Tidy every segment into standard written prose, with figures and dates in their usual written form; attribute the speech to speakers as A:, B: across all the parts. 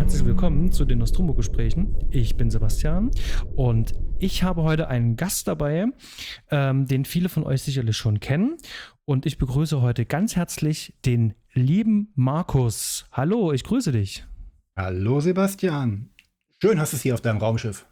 A: herzlich willkommen zu den Nostromo-Gesprächen. Ich bin Sebastian und ich habe heute einen Gast dabei, den viele von euch sicherlich schon kennen. Und ich begrüße heute ganz herzlich den lieben Markus. Hallo, ich grüße dich.
B: Hallo Sebastian. Schön hast du es hier auf deinem Raumschiff.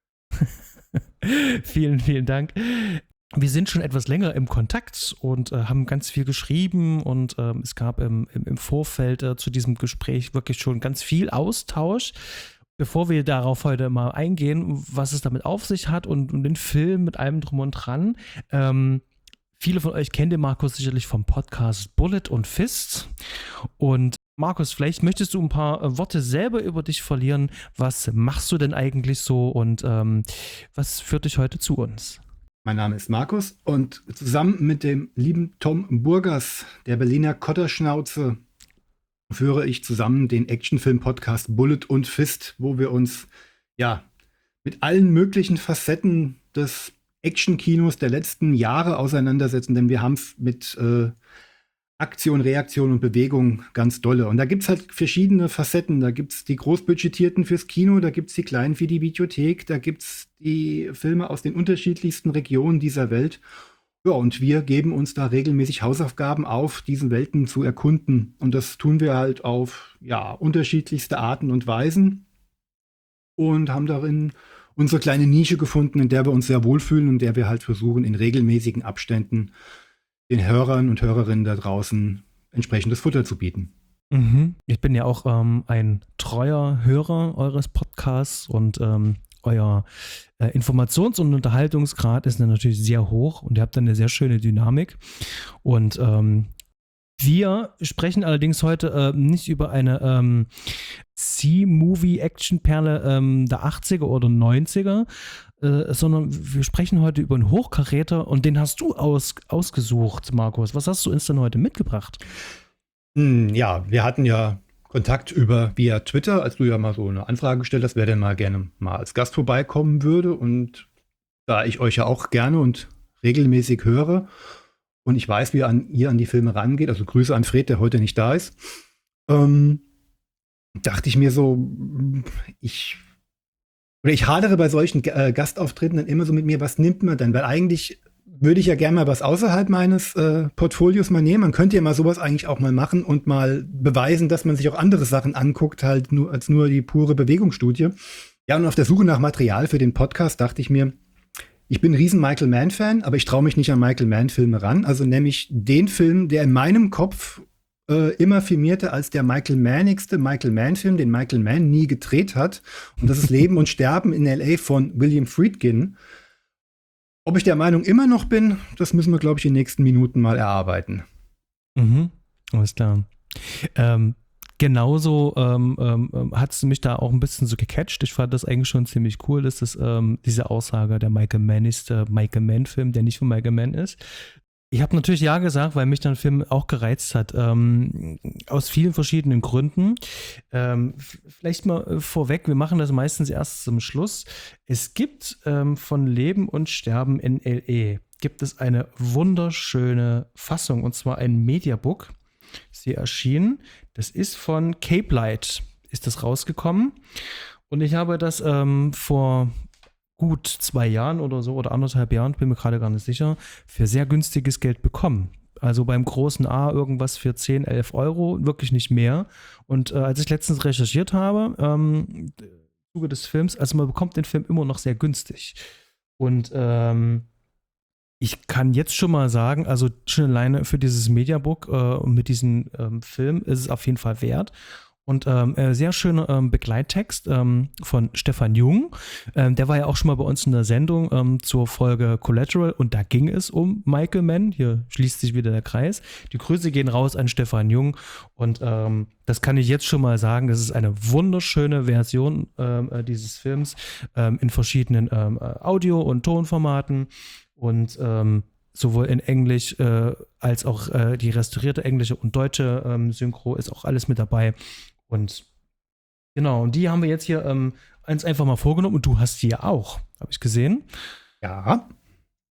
A: Vielen, vielen Dank. Wir sind schon etwas länger im Kontakt und haben ganz viel geschrieben und es gab im Vorfeld zu diesem Gespräch wirklich schon ganz viel Austausch. Bevor wir darauf heute mal eingehen, was es damit auf sich hat und den Film mit allem drum und dran. Viele von euch kennen den Markus sicherlich vom Podcast Bullet und Fist. Und Markus, vielleicht möchtest du ein paar Worte selber über dich verlieren. Was machst du denn eigentlich so und was führt dich heute zu uns?
B: Mein Name ist Markus und zusammen mit dem lieben Tom Burgers, der Berliner Kotterschnauze, führe ich zusammen den Actionfilm-Podcast Bullet und Fist, wo wir uns mit allen möglichen Facetten des Actionkinos der letzten Jahre auseinandersetzen, denn wir haben es mit Aktion, Reaktion und Bewegung ganz dolle. Und da gibt es halt verschiedene Facetten. Da gibt es die großbudgetierten fürs Kino, da gibt es die kleinen für die Videothek, da gibt es die Filme aus den unterschiedlichsten Regionen dieser Welt. Ja, und wir geben uns da regelmäßig Hausaufgaben auf, diese Welten zu erkunden. Und das tun wir halt auf unterschiedlichste Arten und Weisen und haben darin unsere kleine Nische gefunden, in der wir uns sehr wohlfühlen und in der wir halt versuchen, in regelmäßigen Abständen den Hörern und Hörerinnen da draußen entsprechendes Futter zu bieten.
A: Ich bin ja auch ein treuer Hörer eures Podcasts und euer Informations- und Unterhaltungsgrad ist dann natürlich sehr hoch und ihr habt dann eine sehr schöne Dynamik. Und wir sprechen allerdings heute nicht über eine C-Movie-Action-Perle der 80er oder 90er, sondern wir sprechen heute über einen Hochkaräter und den hast du ausgesucht, Markus. Was hast du uns denn heute mitgebracht?
B: Ja, wir hatten ja Kontakt via Twitter, als du ja mal so eine Anfrage gestellt hast, wer denn mal gerne mal als Gast vorbeikommen würde. Und da ich euch ja auch gerne und regelmäßig höre und ich weiß, wie ihr an die Filme rangeht, also Grüße an Fred, der heute nicht da ist, dachte ich mir so, ich hadere bei solchen Gastauftritten dann immer so mit mir, was nimmt man denn? Weil eigentlich würde ich ja gerne mal was außerhalb meines Portfolios mal nehmen. Man könnte ja mal sowas eigentlich auch mal machen und mal beweisen, dass man sich auch andere Sachen anguckt, halt als nur die pure Bewegungsstudie. Ja, und auf der Suche nach Material für den Podcast dachte ich mir, ich bin ein riesen Michael Mann-Fan, aber ich traue mich nicht an Michael Mann-Filme ran. Also nämlich den Film, der in meinem Kopf immer firmierte als der Michael Mannigste Michael Mann-Film, den Michael Mann nie gedreht hat. Und das ist Leben und Sterben in L.A. von William Friedkin. Ob ich der Meinung immer noch bin, das müssen wir, glaube ich, in den nächsten Minuten mal erarbeiten.
A: Alles klar. Genauso hat es mich da auch ein bisschen so gecatcht. Ich fand das eigentlich schon ziemlich cool, dass das diese Aussage, der Michael Mann-Iste Michael Mann-Film, der nicht von Michael Mann ist. Ich habe natürlich ja gesagt, weil mich dann der Film auch gereizt hat, aus vielen verschiedenen Gründen. Vielleicht mal vorweg, wir machen das meistens erst zum Schluss. Es gibt von Leben und Sterben in L.A. gibt es eine wunderschöne Fassung, und zwar ein Mediabook. Sie erschien. Das ist von Cape Light, ist das rausgekommen. Und ich habe das vor gut 2 Jahren oder so oder 1,5 Jahren, bin mir gerade gar nicht sicher, für sehr günstiges Geld bekommen. Also beim großen A irgendwas für 10, 11 Euro, wirklich nicht mehr. Und als ich letztens recherchiert habe, im Zuge des Films, also man bekommt den Film immer noch sehr günstig. Und ich kann jetzt schon mal sagen, also schon alleine für dieses Mediabook und mit diesem Film ist es auf jeden Fall wert. Und sehr schöner Begleittext von Stefan Jung. Der war ja auch schon mal bei uns in der Sendung zur Folge Collateral und da ging es um Michael Mann. Hier schließt sich wieder der Kreis. Die Grüße gehen raus an Stefan Jung und das kann ich jetzt schon mal sagen. Das ist eine wunderschöne Version dieses Films in verschiedenen Audio- und Tonformaten und sowohl in Englisch als auch die restaurierte englische und deutsche Synchro ist auch alles mit dabei. Und genau, und die haben wir jetzt hier uns einfach mal vorgenommen. Und du hast die ja auch, habe ich gesehen.
B: Ja.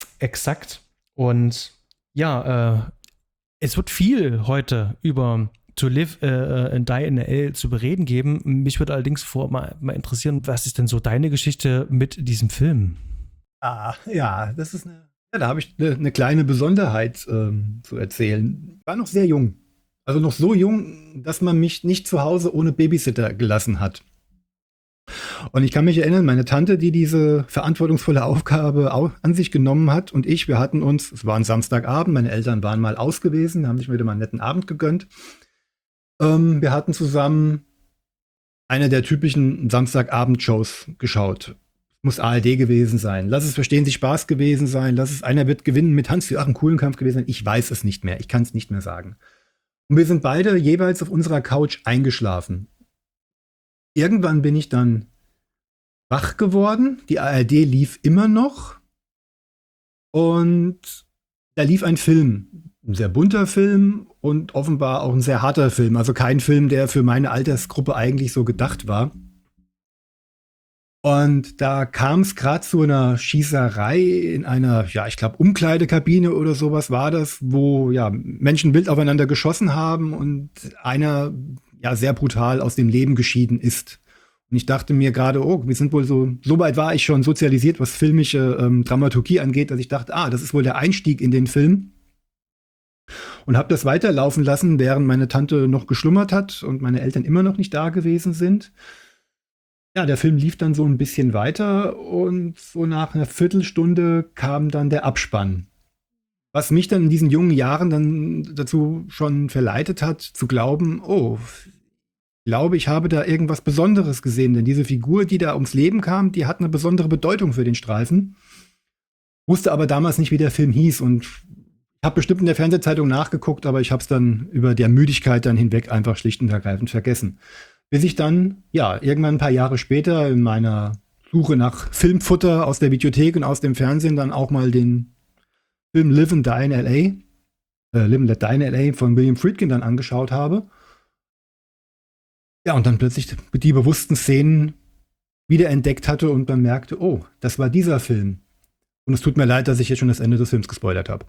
A: Exakt. Und ja, es wird viel heute über To Live and Die in L zu bereden geben. Mich würde allerdings mal interessieren, was ist denn so deine Geschichte mit diesem Film?
B: Ja, das ist da habe ich eine kleine Besonderheit zu erzählen. Ich war noch sehr jung. Also noch so jung, dass man mich nicht zu Hause ohne Babysitter gelassen hat. Und ich kann mich erinnern, meine Tante, die diese verantwortungsvolle Aufgabe an sich genommen hat, und wir hatten uns, es war ein Samstagabend, meine Eltern waren mal aus gewesen, haben sich wieder mal einen netten Abend gegönnt. Wir hatten zusammen eine der typischen Samstagabend-Shows geschaut. Muss ARD gewesen sein. Lass es Verstehen Sie Spaß gewesen sein. Lass es Einer wird gewinnen mit Hans-Joachim Kulenkampff gewesen sein. Ich weiß es nicht mehr. Ich kann es nicht mehr sagen. Und wir sind beide jeweils auf unserer Couch eingeschlafen. Irgendwann bin ich dann wach geworden. Die ARD lief immer noch. Und da lief ein Film. Ein sehr bunter Film und offenbar auch ein sehr harter Film. Also kein Film, der für meine Altersgruppe eigentlich so gedacht war. Und da kam es gerade zu einer Schießerei in einer, ja, ich glaube, Umkleidekabine oder sowas war das, wo ja Menschen wild aufeinander geschossen haben und einer ja sehr brutal aus dem Leben geschieden ist. Und ich dachte mir gerade, wir sind wohl so weit war ich schon sozialisiert, was filmische Dramaturgie angeht, dass ich dachte, das ist wohl der Einstieg in den Film. Und habe das weiterlaufen lassen, während meine Tante noch geschlummert hat und meine Eltern immer noch nicht da gewesen sind. Ja, der Film lief dann so ein bisschen weiter und so nach einer Viertelstunde kam dann der Abspann. Was mich dann in diesen jungen Jahren dann dazu schon verleitet hat, zu glauben, ich glaube, ich habe da irgendwas Besonderes gesehen, denn diese Figur, die da ums Leben kam, die hat eine besondere Bedeutung für den Streifen. Wusste aber damals nicht, wie der Film hieß, und ich habe bestimmt in der Fernsehzeitung nachgeguckt, aber ich habe es dann über der Müdigkeit dann hinweg einfach schlicht und ergreifend vergessen. Bis ich dann, irgendwann ein paar Jahre später in meiner Suche nach Filmfutter aus der Videothek und aus dem Fernsehen dann auch mal den Film Live and Die in L.A., Live and Let Die in L.A. von William Friedkin dann angeschaut habe. Ja, und dann plötzlich die bewussten Szenen wiederentdeckt hatte und dann merkte, das war dieser Film. Und es tut mir leid, dass ich jetzt schon das Ende des Films gespoilert habe.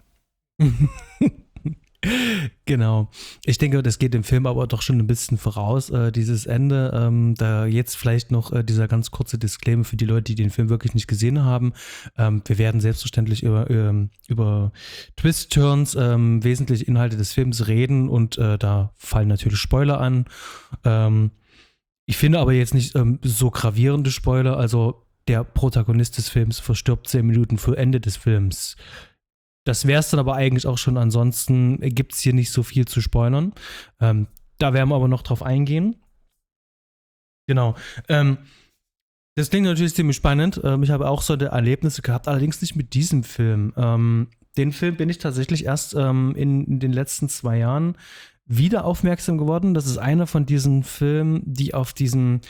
A: Genau. Ich denke, das geht dem Film aber doch schon ein bisschen voraus, dieses Ende. Da jetzt vielleicht noch dieser ganz kurze Disclaimer für die Leute, die den Film wirklich nicht gesehen haben. Wir werden selbstverständlich über Twist-Turns, wesentliche Inhalte des Films reden, und da fallen natürlich Spoiler an. Ich finde aber jetzt nicht so gravierende Spoiler. Also der Protagonist des Films verstirbt 10 Minuten vor Ende des Films. Das wäre es dann aber eigentlich auch schon. Ansonsten gibt es hier nicht so viel zu spoilern. Da werden wir aber noch drauf eingehen. Genau. Das klingt natürlich ziemlich spannend. Ich habe auch so Erlebnisse gehabt, allerdings nicht mit diesem Film. Den Film bin ich tatsächlich erst in den letzten 2 Jahren wieder aufmerksam geworden. Das ist einer von diesen Filmen, die auf diesem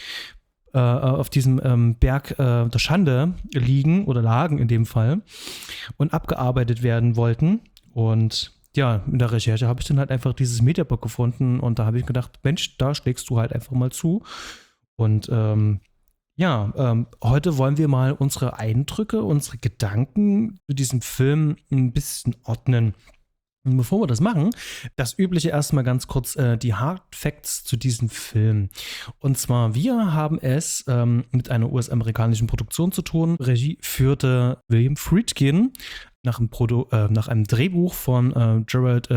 A: Berg der Schande liegen oder lagen in dem Fall und abgearbeitet werden wollten. Und ja, in der Recherche habe ich dann halt einfach dieses Mediabook gefunden, und da habe ich gedacht, Mensch, da schlägst du halt einfach mal zu. Und heute wollen wir mal unsere Eindrücke, unsere Gedanken zu diesem Film ein bisschen ordnen. Und bevor wir das machen, das Übliche erstmal ganz kurz die Hard Facts zu diesem Film. Und zwar, wir haben es mit einer US-amerikanischen Produktion zu tun. Regie führte William Friedkin nach einem Drehbuch von Gerald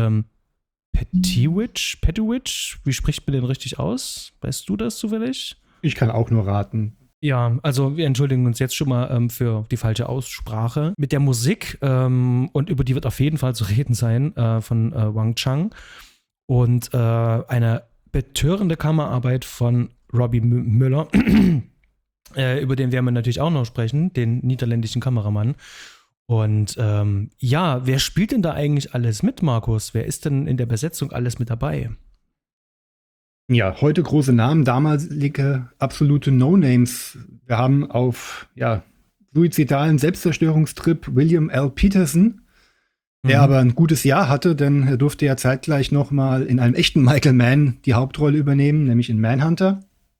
A: Pettiwich. Wie spricht man den richtig aus? Weißt du das zufällig?
B: Ich kann auch nur raten.
A: Ja, also wir entschuldigen uns jetzt schon mal für die falsche Aussprache. Mit der Musik, und über die wird auf jeden Fall zu reden sein, von Wang Chang. Und eine betörende Kammerarbeit von Robbie Müller, über den werden wir natürlich auch noch sprechen, den niederländischen Kameramann. Und wer spielt denn da eigentlich alles mit, Markus? Wer ist denn in der Besetzung alles mit dabei?
B: Ja, heute große Namen, damalige absolute No-Names. Wir haben auf suizidalen Selbstzerstörungstrip William L. Peterson, der aber ein gutes Jahr hatte, denn er durfte ja zeitgleich noch mal in einem echten Michael Mann die Hauptrolle übernehmen, nämlich in Manhunter.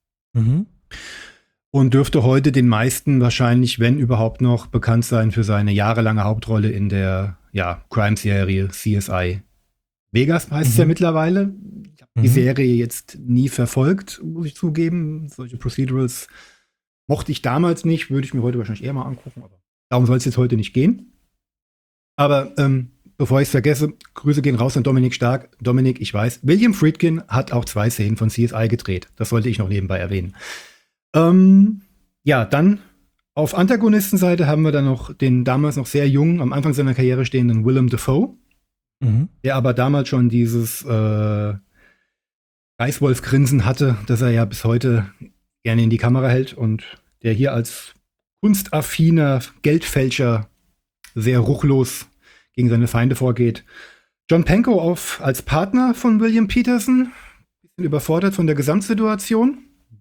B: Und dürfte heute den meisten wahrscheinlich, wenn überhaupt noch, bekannt sein für seine jahrelange Hauptrolle in der Crime-Serie CSI. Vegas heißt es ja mittlerweile. Ich habe die Serie jetzt nie verfolgt, muss ich zugeben. Solche Procedurals mochte ich damals nicht, würde ich mir heute wahrscheinlich eher mal angucken. Aber darum soll es jetzt heute nicht gehen. Aber bevor ich es vergesse, Grüße gehen raus an Dominik Stark. Dominik, ich weiß, William Friedkin hat auch 2 Szenen von CSI gedreht. Das sollte ich noch nebenbei erwähnen. Ja, dann auf Antagonistenseite haben wir dann noch den damals noch sehr jungen, am Anfang seiner Karriere stehenden Willem Dafoe, der aber damals schon dieses Reißwolf-Grinsen hatte, das er ja bis heute gerne in die Kamera hält und der hier als kunstaffiner Geldfälscher sehr ruchlos gegen seine Feinde vorgeht. John Pankow als Partner von William Peterson, bisschen überfordert von der Gesamtsituation.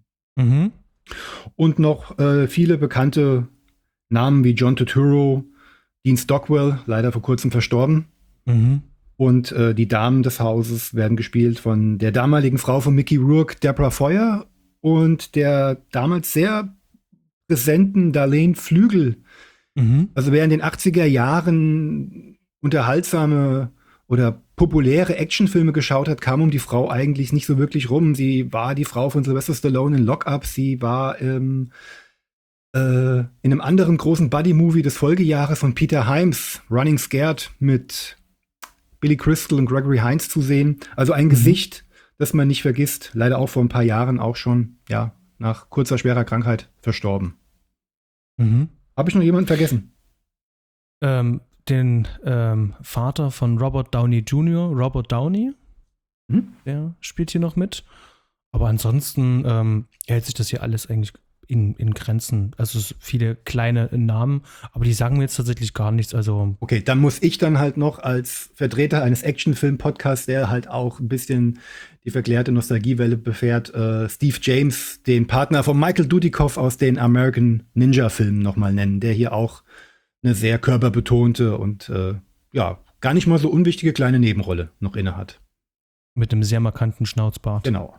B: Und noch viele bekannte Namen wie John Turturro, Dean Stockwell, leider vor kurzem verstorben. Und die Damen des Hauses werden gespielt von der damaligen Frau von Mickey Rourke, Deborah Foyer, und der damals sehr präsenten Darlene Flügel. Also wer in den 80er Jahren unterhaltsame oder populäre Actionfilme geschaut hat, kam um die Frau eigentlich nicht so wirklich rum. Sie war die Frau von Sylvester Stallone in Lock Up. Sie war in einem anderen großen Buddy-Movie des Folgejahres von Peter Hyams, Running Scared, mit Billy Crystal und Gregory Hines zu sehen. Also ein Gesicht, das man nicht vergisst. Leider auch vor ein paar Jahren auch schon, ja, nach kurzer, schwerer Krankheit verstorben. Habe ich noch jemanden vergessen?
A: Den Vater von Robert Downey Jr., Robert Downey, der spielt hier noch mit. Aber ansonsten hält sich das hier alles eigentlich in Grenzen. Also viele kleine Namen, aber die sagen mir jetzt tatsächlich gar nichts. Also
B: okay, dann muss ich dann halt noch als Vertreter eines Actionfilm-Podcasts, der halt auch ein bisschen die verklärte Nostalgiewelle befährt, Steve James, den Partner von Michael Dudikoff aus den American Ninja-Filmen nochmal nennen, der hier auch eine sehr körperbetonte und ja, gar nicht mal so unwichtige kleine Nebenrolle noch innehat.
A: Mit einem sehr markanten Schnauzbart.
B: Genau.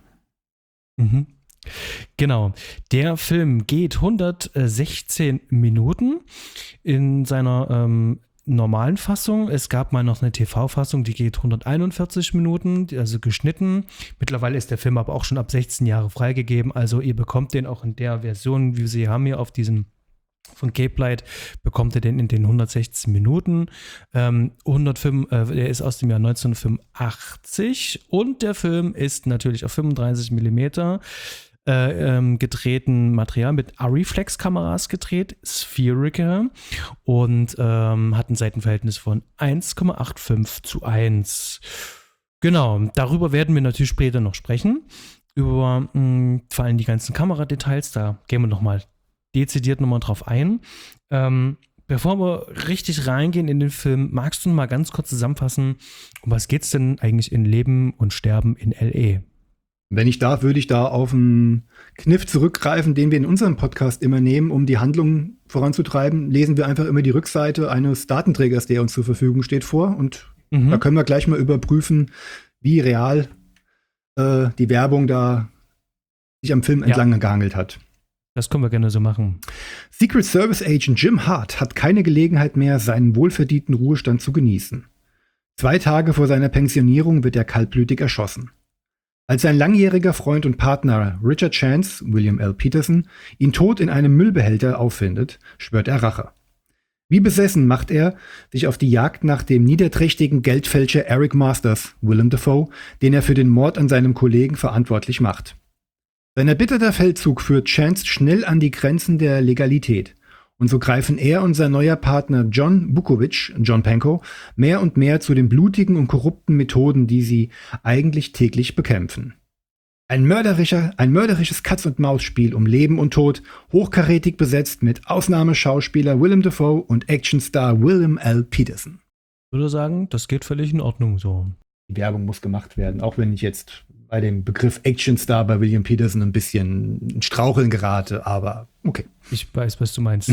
A: Genau. Der Film geht 116 Minuten in seiner normalen Fassung. Es gab mal noch eine TV-Fassung, die geht 141 Minuten, also geschnitten. Mittlerweile ist der Film aber auch schon ab 16 Jahre freigegeben. Also ihr bekommt den auch in der Version, wie wir sie haben hier auf diesem von Cape Light, bekommt ihr den in den 116 Minuten. 105, der ist aus dem Jahr 1985 und der Film ist natürlich auf 35 Millimeter gedrehten Material mit Arriflex-Kameras gedreht, Spherical, und hat ein Seitenverhältnis von 1,85:1. Genau, darüber werden wir natürlich später noch sprechen. Über vor allem die ganzen Kameradetails, da gehen wir nochmal dezidiert nochmal drauf ein. Bevor wir richtig reingehen in den Film, magst du mal ganz kurz zusammenfassen, um was geht's denn eigentlich in Leben und Sterben in L.A.?
B: Wenn ich darf, würde ich da auf einen Kniff zurückgreifen, den wir in unserem Podcast immer nehmen, um die Handlung voranzutreiben. Lesen wir einfach immer die Rückseite eines Datenträgers, der uns zur Verfügung steht, vor. Und da können wir gleich mal überprüfen, wie real die Werbung da sich am Film entlang gehangelt hat.
A: Das können wir gerne so machen.
B: Secret Service Agent Jim Hart hat keine Gelegenheit mehr, seinen wohlverdienten Ruhestand zu genießen. 2 Tage vor seiner Pensionierung wird er kaltblütig erschossen. Als sein langjähriger Freund und Partner Richard Chance, William L. Peterson, ihn tot in einem Müllbehälter auffindet, schwört er Rache. Wie besessen macht er sich auf die Jagd nach dem niederträchtigen Geldfälscher Eric Masters, Willem Dafoe, den er für den Mord an seinem Kollegen verantwortlich macht. Sein erbitterter Feldzug führt Chance schnell an die Grenzen der Legalität. Und so greifen er und sein neuer Partner John Vukovic, John Pankow, mehr und mehr zu den blutigen und korrupten Methoden, die sie eigentlich täglich bekämpfen. Ein mörderisches Katz-und-Maus-Spiel um Leben und Tod, hochkarätig besetzt mit Ausnahmeschauspieler Willem Dafoe und Actionstar William L. Peterson.
A: Ich würde sagen, das geht völlig in Ordnung so.
B: Die Werbung muss gemacht werden, auch wenn ich jetzt bei dem Begriff Actionstar bei William Peterson ein bisschen in Straucheln gerate, aber okay.
A: Ich weiß, was du meinst.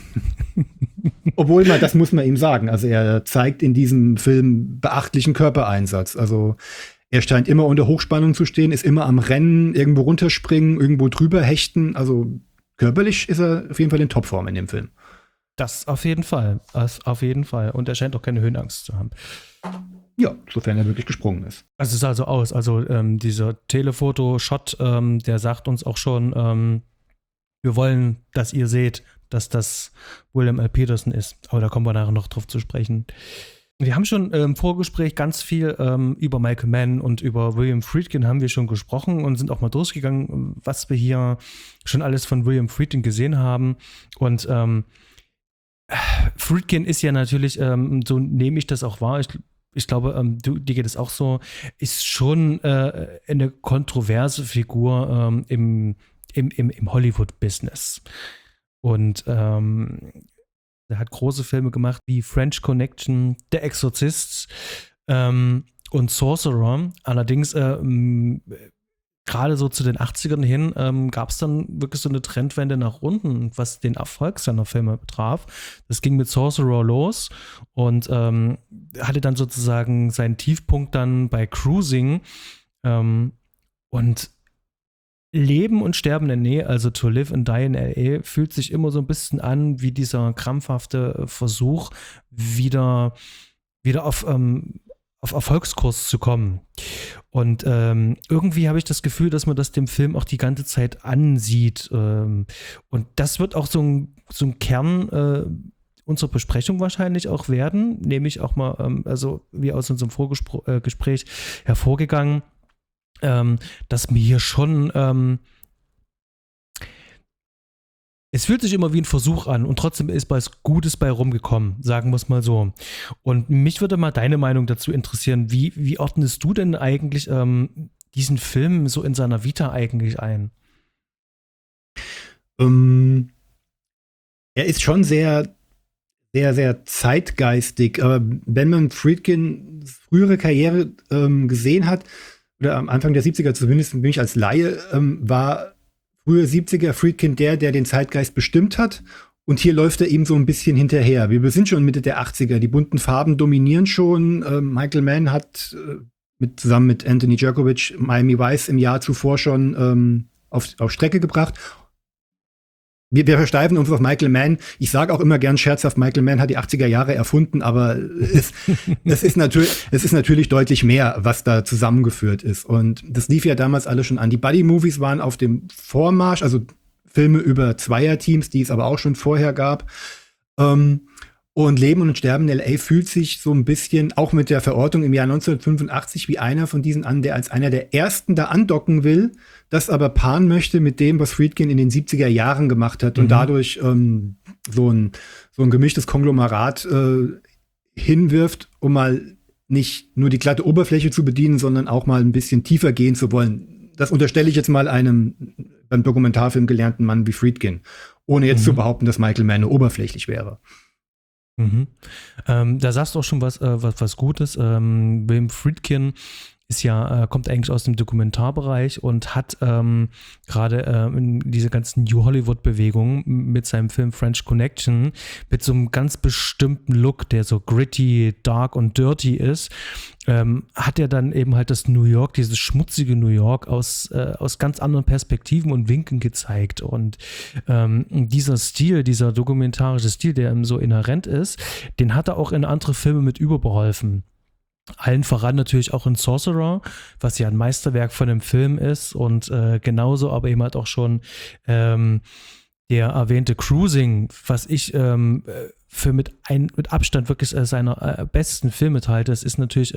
B: Obwohl, das muss man ihm sagen. Also er zeigt in diesem Film beachtlichen Körpereinsatz. Also er scheint immer unter Hochspannung zu stehen, ist immer am Rennen, irgendwo runterspringen, irgendwo drüber hechten. Also körperlich ist er auf jeden Fall in Topform in dem Film.
A: Das auf jeden Fall. Das auf jeden Fall. Und er scheint auch keine Höhenangst zu haben.
B: Ja, sofern er wirklich gesprungen ist.
A: Also es sah so aus. Also dieser Telefoto-Shot, der sagt uns auch schon, wir wollen, dass ihr seht, dass das William L. Peterson ist. Aber da kommen wir nachher noch drauf zu sprechen. Wir haben schon im Vorgespräch ganz viel über Michael Mann und über William Friedkin haben wir schon gesprochen und sind auch mal durchgegangen, was wir hier schon alles von William Friedkin gesehen haben. Und Friedkin ist ja natürlich, so nehme ich das auch wahr, ich glaube, dir geht es auch so, ist schon eine kontroverse Figur im Hollywood-Business. Und er hat große Filme gemacht wie French Connection, Der Exorzist und Sorcerer. Allerdings gerade so zu den 80ern hin gab es dann wirklich so eine Trendwende nach unten, was den Erfolg seiner Filme betraf. Das ging mit Sorcerer los und hatte dann sozusagen seinen Tiefpunkt dann bei Cruising und Leben und Sterben in der Nähe, also To Live and Die in L.A., fühlt sich immer so ein bisschen an wie dieser krampfhafte Versuch, wieder auf Erfolgskurs zu kommen. Und irgendwie habe ich das Gefühl, dass man das dem Film auch die ganze Zeit ansieht. Und das wird auch so ein Kern unserer Besprechung wahrscheinlich auch werden, nämlich auch mal, also wie aus unserem Vorgespräch hervorgegangen, dass mir hier schon es fühlt sich immer wie ein Versuch an und trotzdem ist was Gutes bei rumgekommen, sagen wir es mal so. Und mich würde mal deine Meinung dazu interessieren. Wie ordnest du denn eigentlich diesen Film so in seiner Vita eigentlich ein?
B: Er ist schon sehr, sehr, sehr zeitgeistig. Aber wenn man Friedkins frühere Karriere gesehen hat, oder am Anfang der 70er zumindest bin ich als Laie, war frühe 70er Friedkin der den Zeitgeist bestimmt hat. Und hier läuft er ihm so ein bisschen hinterher. Wir sind schon Mitte der 80er. Die bunten Farben dominieren schon. Michael Mann hat zusammen mit Anthony Djokovic Miami Vice im Jahr zuvor schon auf Strecke gebracht. Wir versteifen uns auf Michael Mann. Ich sage auch immer gern scherzhaft, Michael Mann hat die 80er Jahre erfunden, aber es ist natürlich deutlich mehr, was da zusammengeführt ist. Und das lief ja damals alles schon an. Die Buddy-Movies waren auf dem Vormarsch, also Filme über Zweierteams, die es aber auch schon vorher gab. Und Leben und Sterben in L.A. fühlt sich so ein bisschen, auch mit der Verortung im Jahr 1985, wie einer von diesen an, der als einer der ersten da andocken will, das aber paaren möchte mit dem, was Friedkin in den 70er Jahren gemacht hat und dadurch so ein gemischtes Konglomerat hinwirft, um mal nicht nur die glatte Oberfläche zu bedienen, sondern auch mal ein bisschen tiefer gehen zu wollen. Das unterstelle ich jetzt mal einem beim Dokumentarfilm gelernten Mann wie Friedkin, ohne jetzt zu behaupten, dass Michael Mann oberflächlich wäre.
A: Da sagst du auch schon was Gutes. William Friedkin ist ja, kommt eigentlich aus dem Dokumentarbereich und hat gerade in diese ganzen New Hollywood-Bewegungen mit seinem Film French Connection mit so einem ganz bestimmten Look, der so gritty, dark und dirty ist, hat er dann eben halt das New York, dieses schmutzige New York aus ganz anderen Perspektiven und Winkeln gezeigt. Und dieser Stil, dieser dokumentarische Stil, der ihm so inhärent ist, den hat er auch in andere Filme mit überbeholfen. Allen voran natürlich auch in Sorcerer, was ja ein Meisterwerk von dem Film ist und genauso aber eben halt auch schon der erwähnte Cruising, was ich für mit Abstand wirklich seiner besten Filme halte. Das ist natürlich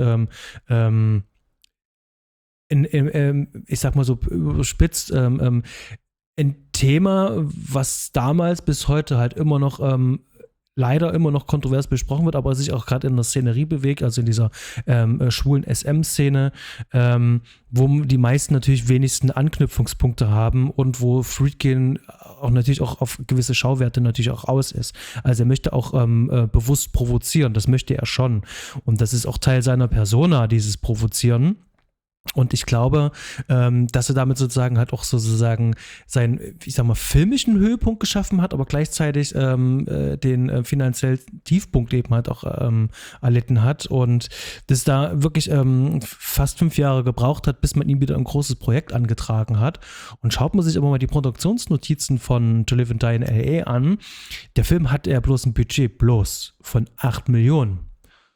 A: ich sag mal so überspitzt ein Thema, was damals bis heute halt immer noch leider immer noch kontrovers besprochen wird, aber sich auch gerade in der Szenerie bewegt, also in dieser schwulen SM-Szene, wo die meisten natürlich wenigsten Anknüpfungspunkte haben und wo Friedkin auch natürlich auch auf gewisse Schauwerte natürlich auch aus ist. Also er möchte auch bewusst provozieren, das möchte er schon. Und das ist auch Teil seiner Persona, dieses Provozieren. Und ich glaube, dass er damit sozusagen halt auch sozusagen seinen, ich sag mal, filmischen Höhepunkt geschaffen hat, aber gleichzeitig den finanziellen Tiefpunkt eben halt auch erlitten hat und das da wirklich fast 5 Jahre gebraucht hat, bis man ihm wieder ein großes Projekt angetragen hat. Und schaut man sich aber mal die Produktionsnotizen von To Live and Die in L.A. an, der Film hat ja bloß ein Budget von 8 Millionen.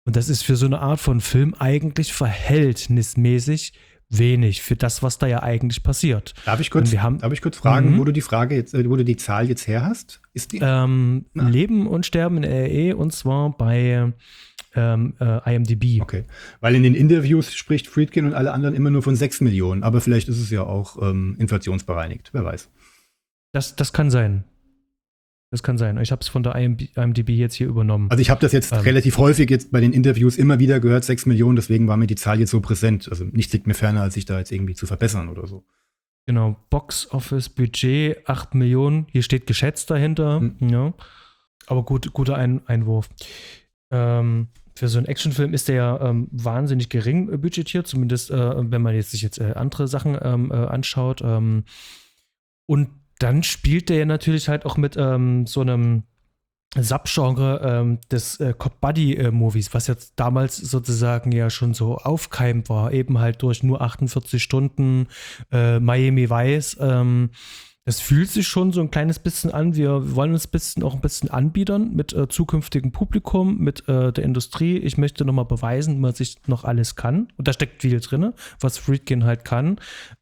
A: Und das ist für so eine Art von Film eigentlich verhältnismäßig wenig für das, was da ja eigentlich passiert.
B: Darf ich kurz fragen, wo du die Zahl jetzt her hast? Ist die?
A: Leben und Sterben in RE, und zwar bei IMDb.
B: Okay, weil in den Interviews spricht Friedkin und alle anderen immer nur von 6 Millionen, aber vielleicht ist es ja auch inflationsbereinigt, wer weiß.
A: Das kann sein. Das kann sein. Ich habe es von der IMDb jetzt hier übernommen.
B: Also ich habe das jetzt relativ häufig jetzt bei den Interviews immer wieder gehört, 6 Millionen, deswegen war mir die Zahl jetzt so präsent. Also nichts liegt mir ferner, als sich da jetzt irgendwie zu verbessern oder so.
A: Genau, Box-Office-Budget 8 Millionen. Hier steht geschätzt dahinter. Ja. Aber guter Einwurf. Für so einen Actionfilm ist der ja wahnsinnig gering budgetiert, zumindest wenn man sich jetzt andere Sachen anschaut. Und dann spielt der ja natürlich halt auch mit so einem Subgenre des Cop-Buddy-Movies, was jetzt damals sozusagen ja schon so aufkeimend war, eben halt durch nur 48 Stunden Miami Vice. Das fühlt sich schon so ein kleines bisschen an. Wir wollen uns auch ein bisschen anbiedern mit zukünftigem Publikum, mit der Industrie. Ich möchte nochmal beweisen, was ich noch alles kann. Und da steckt viel drin, was Friedkin halt kann.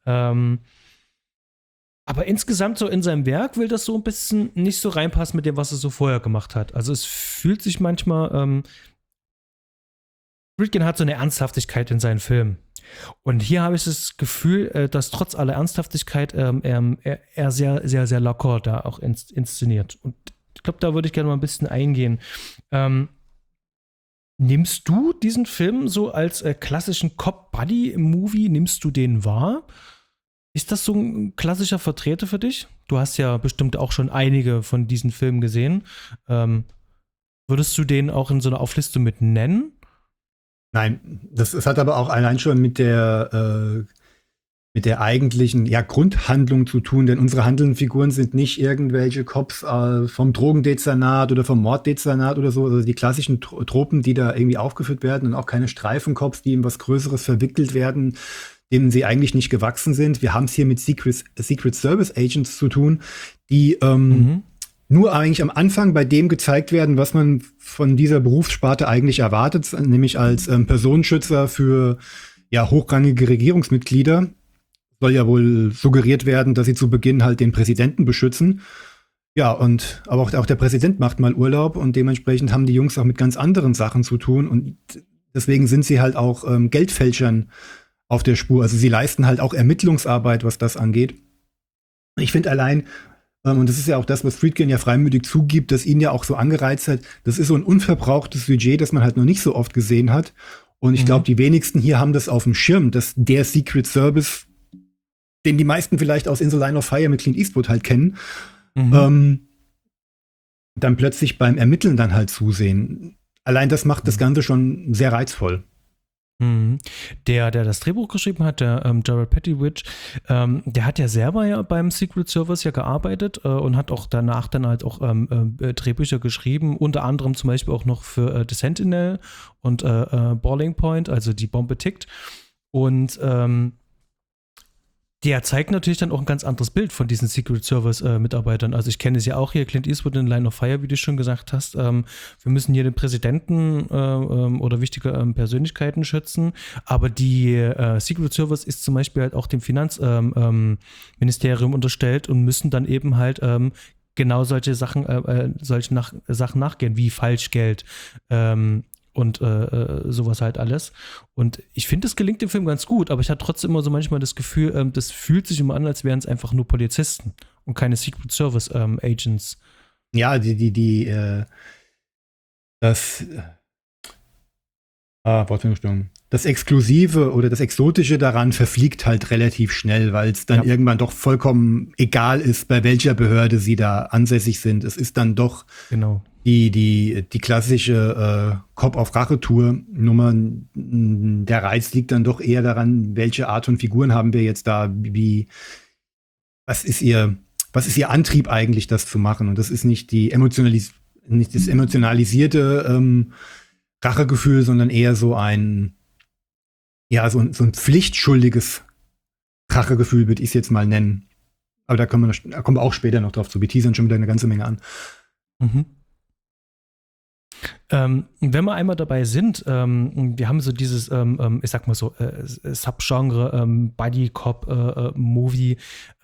A: Aber insgesamt so in seinem Werk will das so ein bisschen nicht so reinpassen mit dem, was er so vorher gemacht hat. Also es fühlt sich manchmal, Friedkin hat so eine Ernsthaftigkeit in seinen Filmen. Und hier habe ich das Gefühl, dass trotz aller Ernsthaftigkeit er sehr, sehr, sehr locker da auch inszeniert. Und ich glaube, da würde ich gerne mal ein bisschen eingehen. Nimmst du diesen Film so als klassischen Cop-Buddy-Movie, nimmst du den wahr? Ist das so ein klassischer Vertreter für dich? Du hast ja bestimmt auch schon einige von diesen Filmen gesehen. Würdest du den auch in so einer Auflistung mit nennen?
B: Nein, das hat aber auch allein schon mit der eigentlichen Grundhandlung zu tun, denn unsere handelnden Figuren sind nicht irgendwelche Cops vom Drogendezernat oder vom Morddezernat oder so, also die klassischen Tropen, die da irgendwie aufgeführt werden, und auch keine Streifencops, die in was Größeres verwickelt werden, denen sie eigentlich nicht gewachsen sind. Wir haben es hier mit Secret Service Agents zu tun, die nur eigentlich am Anfang bei dem gezeigt werden, was man von dieser Berufssparte eigentlich erwartet, nämlich als Personenschützer für hochrangige Regierungsmitglieder. Soll ja wohl suggeriert werden, dass sie zu Beginn halt den Präsidenten beschützen. Ja, aber auch der Präsident macht mal Urlaub, und dementsprechend haben die Jungs auch mit ganz anderen Sachen zu tun, und deswegen sind sie halt auch Geldfälschern auf der Spur. Also sie leisten halt auch Ermittlungsarbeit, was das angeht. Ich finde allein, und das ist ja auch das, was Friedkin ja freimütig zugibt, dass ihn ja auch so angereizt hat, das ist so ein unverbrauchtes Budget, das man halt noch nicht so oft gesehen hat. Und ich glaube, die wenigsten hier haben das auf dem Schirm, dass der Secret Service, den die meisten vielleicht aus In the Line of Fire mit Clint Eastwood halt kennen, dann plötzlich beim Ermitteln dann halt zusehen. Allein das macht das Ganze schon sehr reizvoll.
A: Der das Drehbuch geschrieben hat, der Gerald Pettiwich, der hat ja selber beim Secret Service gearbeitet und hat auch danach dann halt auch Drehbücher geschrieben, unter anderem zum Beispiel auch noch für The Sentinel und Boiling Point, also Die Bombe tickt. Und der zeigt natürlich dann auch ein ganz anderes Bild von diesen Secret Service-Mitarbeitern. Also ich kenne es ja auch hier, Clint Eastwood in Line of Fire, wie du schon gesagt hast. Wir müssen hier den Präsidenten oder wichtige Persönlichkeiten schützen. Aber die Secret Service ist zum Beispiel halt auch dem Finanzministerium unterstellt und müssen dann eben halt genau solche Sachen nachgehen, wie Falschgeld, und sowas halt alles. Und ich finde, es gelingt dem Film ganz gut, aber ich hatte trotzdem immer so manchmal das Gefühl, das fühlt sich immer an, als wären es einfach nur Polizisten und keine Secret Service Agents.
B: Ja, Wortfindungsstörung. Das Exklusive oder das Exotische daran verfliegt halt relativ schnell, weil es dann irgendwann doch vollkommen egal ist, bei welcher Behörde sie da ansässig sind. Es ist dann doch die klassische Cop-auf-Rache-Tour-Nummer. Der Reiz liegt dann doch eher daran, welche Art von Figuren haben wir jetzt da, was ist ihr Antrieb eigentlich, das zu machen? Und das ist nicht das emotionalisierte Rachegefühl, sondern eher so ein pflichtschuldiges Rachegefühl, würde ich es jetzt mal nennen. Aber da kommen wir auch später noch drauf zu. Wir teasern schon wieder eine ganze Menge an.
A: Wenn wir einmal dabei sind, wir haben so dieses, ich sag mal so, Subgenre, Buddy Cop Movie,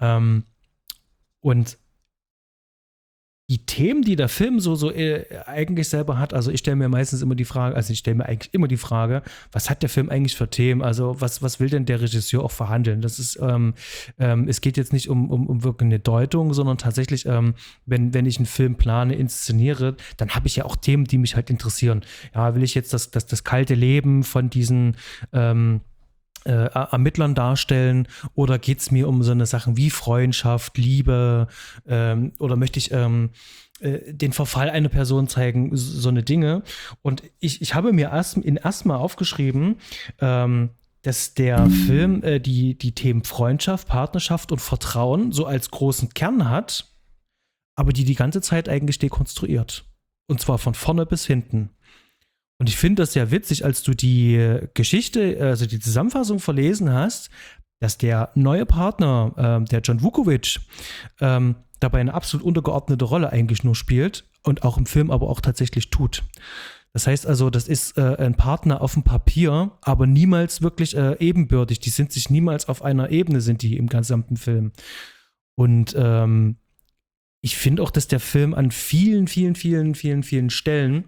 A: und die Themen, die der Film so eigentlich selber hat, also ich stelle mir meistens immer die Frage, also ich stelle mir eigentlich immer die Frage, was hat der Film eigentlich für Themen? Also was will denn der Regisseur auch verhandeln? Das ist, es geht jetzt nicht um wirklich eine Deutung, sondern tatsächlich, wenn ich einen Film plane, inszeniere, dann habe ich ja auch Themen, die mich halt interessieren. Ja, will ich jetzt das kalte Leben von diesen Ermittlern darstellen, oder geht es mir um so eine Sachen wie Freundschaft, Liebe, oder möchte ich den Verfall einer Person zeigen, so eine Dinge. Und ich habe mir erstmal aufgeschrieben, dass der Film die Themen Freundschaft, Partnerschaft und Vertrauen so als großen Kern hat, aber die ganze Zeit eigentlich dekonstruiert. Und zwar von vorne bis hinten. Und ich finde das sehr witzig, als du die Geschichte, also die Zusammenfassung verlesen hast, dass der neue Partner, der John Vukovic, dabei eine absolut untergeordnete Rolle eigentlich nur spielt und auch im Film aber auch tatsächlich tut. Das heißt also, das ist ein Partner auf dem Papier, aber niemals wirklich ebenbürtig. Die sind sich niemals auf einer Ebene, sind die im gesamten Film. Und ich finde auch, dass der Film an vielen Stellen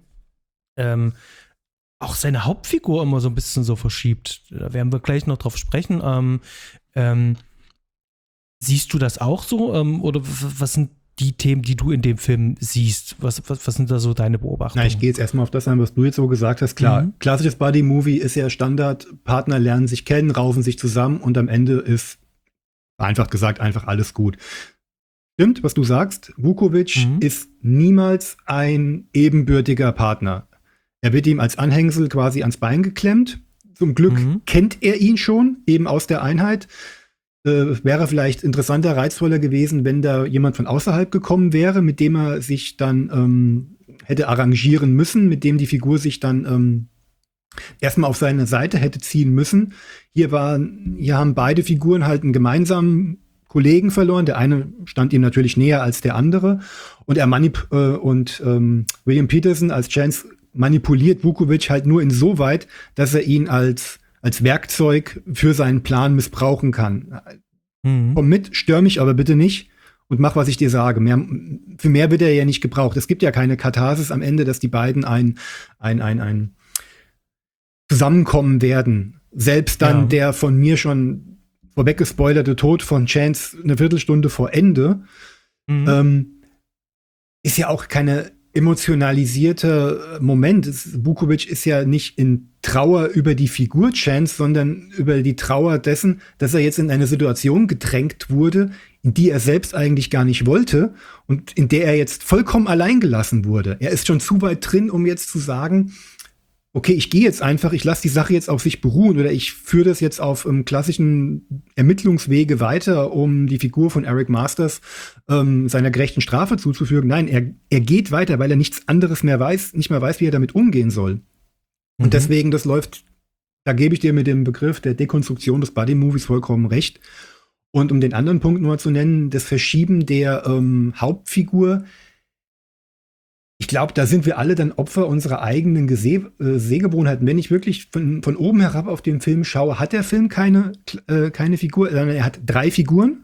A: auch seine Hauptfigur immer so ein bisschen so verschiebt. Da werden wir gleich noch drauf sprechen. Siehst du das auch so? Oder was sind die Themen, die du in dem Film siehst? Was sind da so deine Beobachtungen?
B: Na, ich gehe jetzt erstmal auf das ein, was du jetzt so gesagt hast. Klar, klassisches Buddy-Movie ist ja Standard. Partner lernen sich kennen, raufen sich zusammen und am Ende ist, einfach gesagt, einfach alles gut. Stimmt, was du sagst. Vukovic ist niemals ein ebenbürtiger Partner. Er wird ihm als Anhängsel quasi ans Bein geklemmt. Zum Glück kennt er ihn schon, eben aus der Einheit. Wäre vielleicht interessanter, reizvoller gewesen, wenn da jemand von außerhalb gekommen wäre, mit dem er sich dann hätte arrangieren müssen, mit dem die Figur sich dann erstmal auf seine Seite hätte ziehen müssen. Hier haben beide Figuren halt einen gemeinsamen Kollegen verloren. Der eine stand ihm natürlich näher als der andere. Und William Peterson als Chance manipuliert Vukovic halt nur insoweit, dass er ihn als Werkzeug für seinen Plan missbrauchen kann. Komm mit, stör mich aber bitte nicht und mach, was ich dir sage. Für mehr wird er ja nicht gebraucht. Es gibt ja keine Katharsis am Ende, dass die beiden ein Zusammenkommen werden. Selbst dann der von mir schon vorweg gespoilerte Tod von Chance eine Viertelstunde vor Ende ist ja auch keine emotionalisierte Moment. Vukovic ist ja nicht in Trauer über die Figur Chance, sondern über die Trauer dessen, dass er jetzt in eine Situation gedrängt wurde, in die er selbst eigentlich gar nicht wollte und in der er jetzt vollkommen allein gelassen wurde. Er ist schon zu weit drin, um jetzt zu sagen, okay, ich gehe jetzt einfach, ich lasse die Sache jetzt auf sich beruhen oder ich führe das jetzt auf klassischen Ermittlungswege weiter, um die Figur von Eric Masters seiner gerechten Strafe zuzufügen. Nein, er geht weiter, weil er nichts anderes mehr weiß, nicht mehr weiß, wie er damit umgehen soll. Und deswegen, das läuft, da gebe ich dir mit dem Begriff der Dekonstruktion des Buddy-Movies vollkommen recht. Und um den anderen Punkt nur zu nennen, das Verschieben der Hauptfigur, ich glaube, da sind wir alle dann Opfer unserer eigenen Sehgewohnheiten. Wenn ich wirklich von oben herab auf den Film schaue, hat der Film keine Figur, sondern er hat 3 Figuren,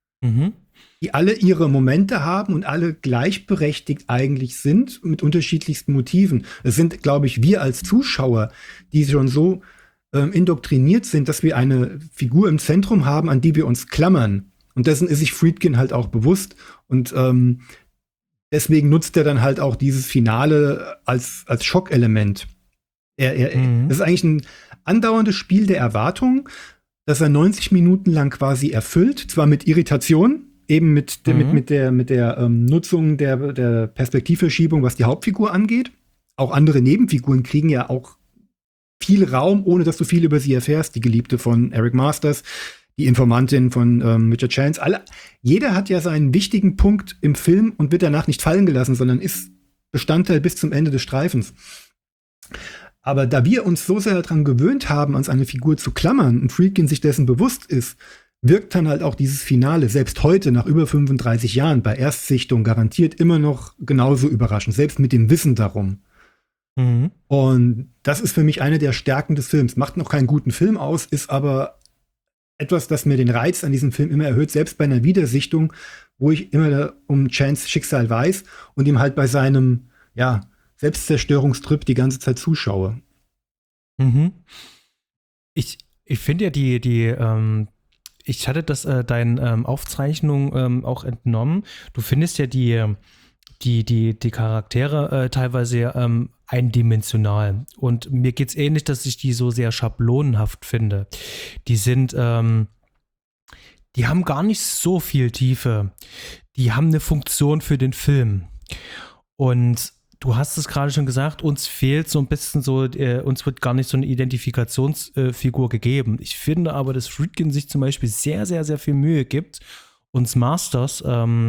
B: die alle ihre Momente haben und alle gleichberechtigt eigentlich sind, mit unterschiedlichsten Motiven. Es sind, glaube ich, wir als Zuschauer, die schon so indoktriniert sind, dass wir eine Figur im Zentrum haben, an die wir uns klammern. Und dessen ist sich Friedkin halt auch bewusst. Und deswegen nutzt er dann halt auch dieses Finale als Schockelement. Das ist eigentlich ein andauerndes Spiel der Erwartung, das er 90 Minuten lang quasi erfüllt, zwar mit Irritation, eben mit der Nutzung der Perspektivverschiebung, was die Hauptfigur angeht. Auch andere Nebenfiguren kriegen ja auch viel Raum, ohne dass du viel über sie erfährst. Die Geliebte von Eric Masters, die Informantin von Richard Chance. Jeder hat ja seinen wichtigen Punkt im Film und wird danach nicht fallen gelassen, sondern ist Bestandteil bis zum Ende des Streifens. Aber da wir uns so sehr daran gewöhnt haben, uns eine Figur zu klammern und Friedkin sich dessen bewusst ist, wirkt dann halt auch dieses Finale, selbst heute, nach über 35 Jahren, bei Erstsichtung garantiert immer noch genauso überraschend, selbst mit dem Wissen darum.
A: Mhm.
B: Und das ist für mich eine der Stärken des Films. Macht noch keinen guten Film aus, ist aber etwas, das mir den Reiz an diesem Film immer erhöht, selbst bei einer Wiedersichtung, wo ich immer um Chans Schicksal weiß und ihm halt bei seinem, ja, Selbstzerstörungstrip die ganze Zeit zuschaue.
A: Mhm. Ich finde ja ich hatte das deinen Aufzeichnungen auch entnommen. Du findest ja die Charaktere teilweise eindimensional. Und mir geht's ähnlich, dass ich die so sehr schablonenhaft finde. Die sind, die haben gar nicht so viel Tiefe. Die haben eine Funktion für den Film. Und du hast es gerade schon gesagt, uns fehlt so ein bisschen so, uns wird gar nicht so eine Identifikationsfigur gegeben. Ich finde aber, dass Friedkin sich zum Beispiel sehr, sehr, sehr viel Mühe gibt, uns Masters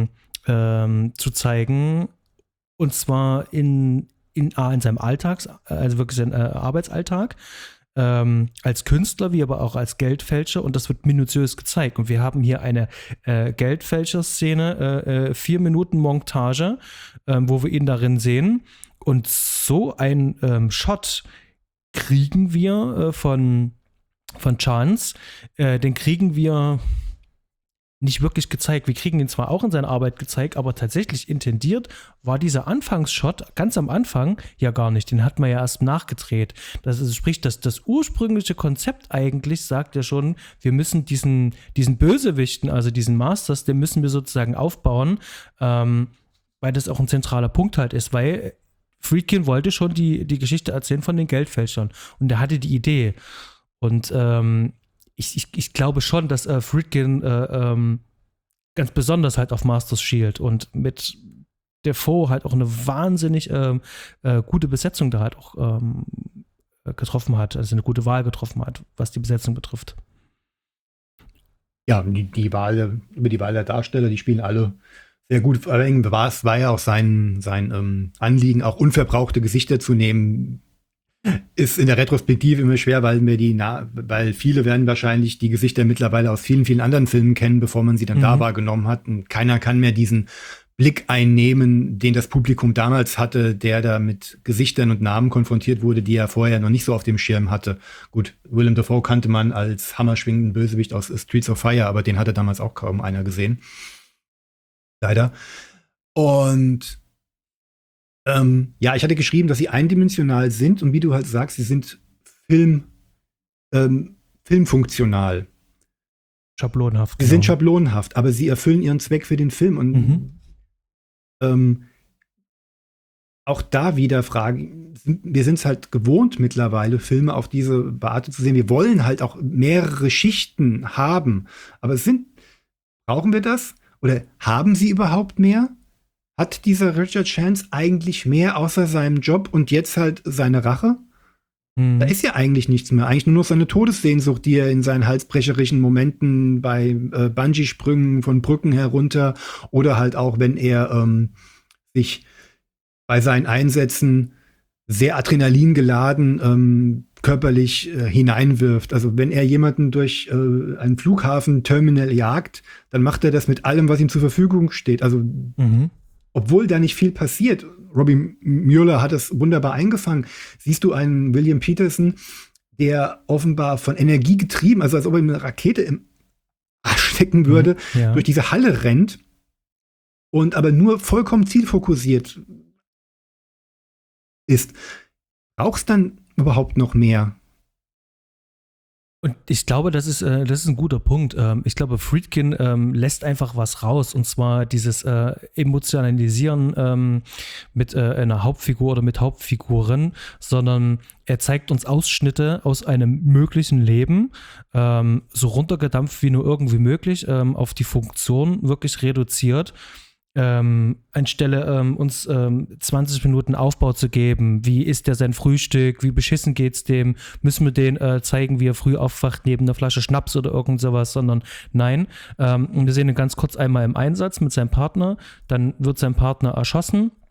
A: zu zeigen. Und zwar in seinem also wirklich seinem Arbeitsalltag. Als Künstler, wie aber auch als Geldfälscher, und das wird minutiös gezeigt. Und wir haben hier eine Geldfälscher-Szene, 4 Minuten Montage, wo wir ihn darin sehen. Und so ein Shot kriegen wir von Chance, den kriegen wir nicht wirklich gezeigt. Wir kriegen ihn zwar auch in seiner Arbeit gezeigt, aber tatsächlich intendiert war dieser Anfangsshot ganz am Anfang ja gar nicht. Den hat man ja erst nachgedreht. Das ist, sprich, das ursprüngliche Konzept eigentlich sagt ja schon, wir müssen diesen Bösewichten, also diesen Masters, den müssen wir sozusagen aufbauen, weil das auch ein zentraler Punkt halt ist, weil Friedkin wollte schon die Geschichte erzählen von den Geldfälschern und er hatte die Idee. Und ich glaube schon, dass Friedkin ganz besonders halt auf Masters schielt und mit Dafoe halt auch eine wahnsinnig gute Besetzung da halt auch getroffen hat, also eine gute Wahl getroffen hat, was die Besetzung betrifft.
B: Ja, die Wahl der Darsteller, die spielen alle sehr gut. Vor allem war ja auch sein Anliegen, auch unverbrauchte Gesichter zu nehmen. Ist in der Retrospektive immer schwer, weil viele werden wahrscheinlich die Gesichter mittlerweile aus vielen, vielen anderen Filmen kennen, bevor man sie dann da wahrgenommen hat. Und keiner kann mehr diesen Blick einnehmen, den das Publikum damals hatte, der da mit Gesichtern und Namen konfrontiert wurde, die er vorher noch nicht so auf dem Schirm hatte. Gut, Willem Dafoe kannte man als hammerschwingenden Bösewicht aus Streets of Fire, aber den hatte damals auch kaum einer gesehen. Leider. Und ja, ich hatte geschrieben, dass sie eindimensional sind und wie du halt sagst, sie sind filmfunktional.
A: Schablonenhaft.
B: Sie sind schablonenhaft, aber sie erfüllen ihren Zweck für den Film. Und auch da wieder Fragen, wir sind es halt gewohnt mittlerweile, Filme auf diese Art zu sehen. Wir wollen halt auch mehrere Schichten haben. Aber brauchen wir das? Oder haben sie überhaupt mehr? Hat dieser Richard Chance eigentlich mehr außer seinem Job und jetzt halt seine Rache? Da ist ja eigentlich nichts mehr. Eigentlich nur noch seine Todessehnsucht, die er in seinen halsbrecherischen Momenten bei Bungee-Sprüngen von Brücken herunter oder halt auch, wenn er sich bei seinen Einsätzen sehr adrenalingeladen körperlich hineinwirft. Also wenn er jemanden durch einen Flughafenterminal jagt, dann macht er das mit allem, was ihm zur Verfügung steht. Also obwohl da nicht viel passiert, Robbie Mueller hat es wunderbar eingefangen, siehst du einen William Peterson, der offenbar von Energie getrieben, also als ob er eine Rakete im Arsch stecken würde, durch diese Halle rennt und aber nur vollkommen zielfokussiert ist. Brauchst dann überhaupt noch mehr?
A: Und ich glaube, das ist ein guter Punkt. Ich glaube, Friedkin lässt einfach was raus, und zwar dieses Emotionalisieren mit einer Hauptfigur oder mit Hauptfiguren, sondern er zeigt uns Ausschnitte aus einem möglichen Leben, so runtergedampft wie nur irgendwie möglich, auf die Funktion wirklich reduziert. Anstelle uns 20 Minuten Aufbau zu geben, wie isst der sein Frühstück, wie beschissen geht's dem, müssen wir den zeigen, wie er früh aufwacht neben einer Flasche Schnaps oder irgend sowas, sondern nein, wir sehen ihn ganz kurz einmal im Einsatz mit seinem Partner, dann wird sein Partner erschossen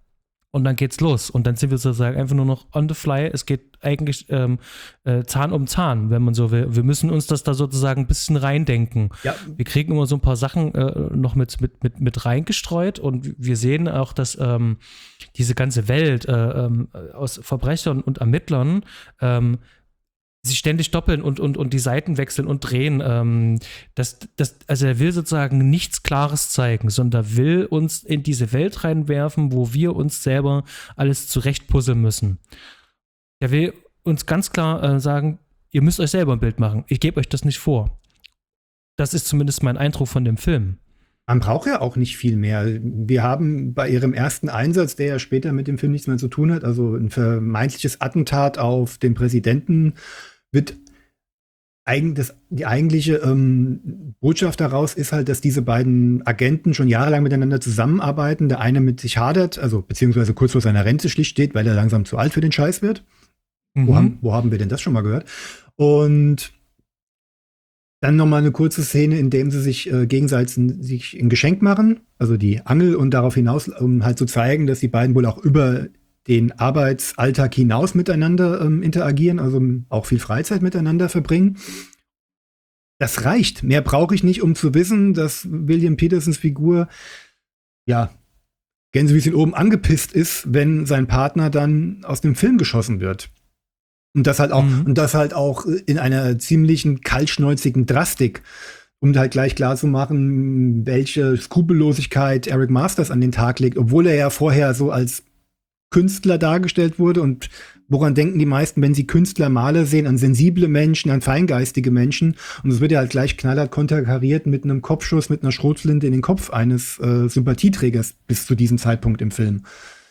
A: und dann geht's los. Und dann sind wir sozusagen einfach nur noch on the fly. Es geht eigentlich Zahn um Zahn, wenn man so will. Wir müssen uns das da sozusagen ein bisschen reindenken.
B: Ja.
A: Wir kriegen immer so ein paar Sachen noch mit reingestreut und wir sehen auch, dass diese ganze Welt aus Verbrechern und Ermittlern sich ständig doppeln und die Seiten wechseln und drehen. Also er will sozusagen nichts Klares zeigen, sondern er will uns in diese Welt reinwerfen, wo wir uns selber alles zurechtpuzzeln müssen. Er will uns ganz klar sagen, ihr müsst euch selber ein Bild machen. Ich gebe euch das nicht vor. Das ist zumindest mein Eindruck von dem Film.
B: Man braucht ja auch nicht viel mehr. Wir haben bei ihrem ersten Einsatz, der ja später mit dem Film nichts mehr zu tun hat, also ein vermeintliches Attentat auf den Präsidenten, wird die eigentliche Botschaft daraus ist halt, dass diese beiden Agenten schon jahrelang miteinander zusammenarbeiten. Der eine mit sich hadert, also beziehungsweise kurz vor seiner Rente schlicht steht, weil er langsam zu alt für den Scheiß wird.
A: Mhm.
B: Wo haben wir denn das schon mal gehört? Und dann nochmal eine kurze Szene, in dem sie sich gegenseitig ein Geschenk machen, also die Angel, und darauf hinaus, um halt zu zeigen, dass die beiden wohl auch über den Arbeitsalltag hinaus miteinander interagieren, also auch viel Freizeit miteinander verbringen. Das reicht. Mehr brauche ich nicht, um zu wissen, dass William Petersens Figur, ja, Gänsefüßchen oben angepisst ist, wenn sein Partner dann aus dem Film geschossen wird. Und das halt auch in einer ziemlichen kaltschnäuzigen Drastik, um halt gleich klar zu machen, welche Skrupellosigkeit Eric Masters an den Tag legt, obwohl er ja vorher so als Künstler dargestellt wurde. Und woran denken die meisten, wenn sie Künstler, Maler sehen? An sensible Menschen, an feingeistige Menschen. Und es wird ja halt gleich knallhart konterkariert mit einem Kopfschuss, mit einer Schrotflinte in den Kopf eines Sympathieträgers bis zu diesem Zeitpunkt im Film.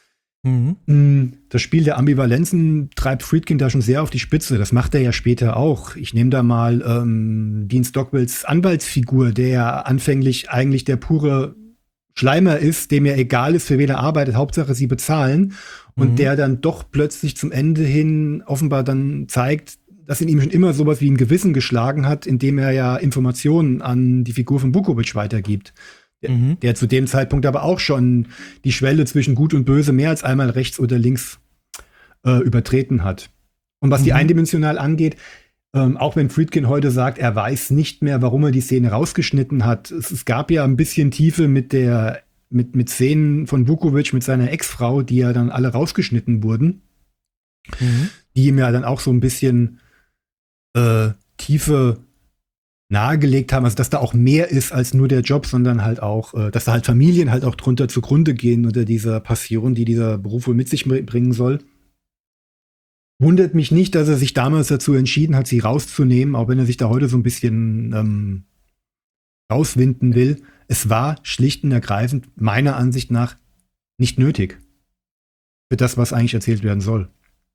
B: Das Spiel der Ambivalenzen treibt Friedkin da schon sehr auf die Spitze. Das macht er ja später auch. Ich nehme da mal Dean Stockwells Anwaltsfigur, der ja anfänglich eigentlich der pure Schleimer ist, dem ja egal ist, für wen er arbeitet, Hauptsache sie bezahlen. Und der dann doch plötzlich zum Ende hin offenbar dann zeigt, dass in ihm schon immer sowas wie ein Gewissen geschlagen hat, indem er ja Informationen an die Figur von Vukovic weitergibt. Der zu dem Zeitpunkt aber auch schon die Schwelle zwischen Gut und Böse mehr als einmal rechts oder links übertreten hat. Und was die eindimensional angeht, auch wenn Friedkin heute sagt, er weiß nicht mehr, warum er die Szene rausgeschnitten hat. Es gab ja ein bisschen Tiefe mit Szenen von Vukovic mit seiner Ex-Frau, die ja dann alle rausgeschnitten wurden. Die ihm ja dann auch so ein bisschen Tiefe nahegelegt haben, also dass da auch mehr ist als nur der Job, sondern halt auch, dass da halt Familien halt auch drunter zugrunde gehen unter dieser Passion, die dieser Beruf wohl mit sich bringen soll. Wundert mich nicht, dass er sich damals dazu entschieden hat, sie rauszunehmen, auch wenn er sich da heute so ein bisschen rauswinden will. Es war schlicht und ergreifend meiner Ansicht nach nicht nötig für das, was eigentlich erzählt werden soll.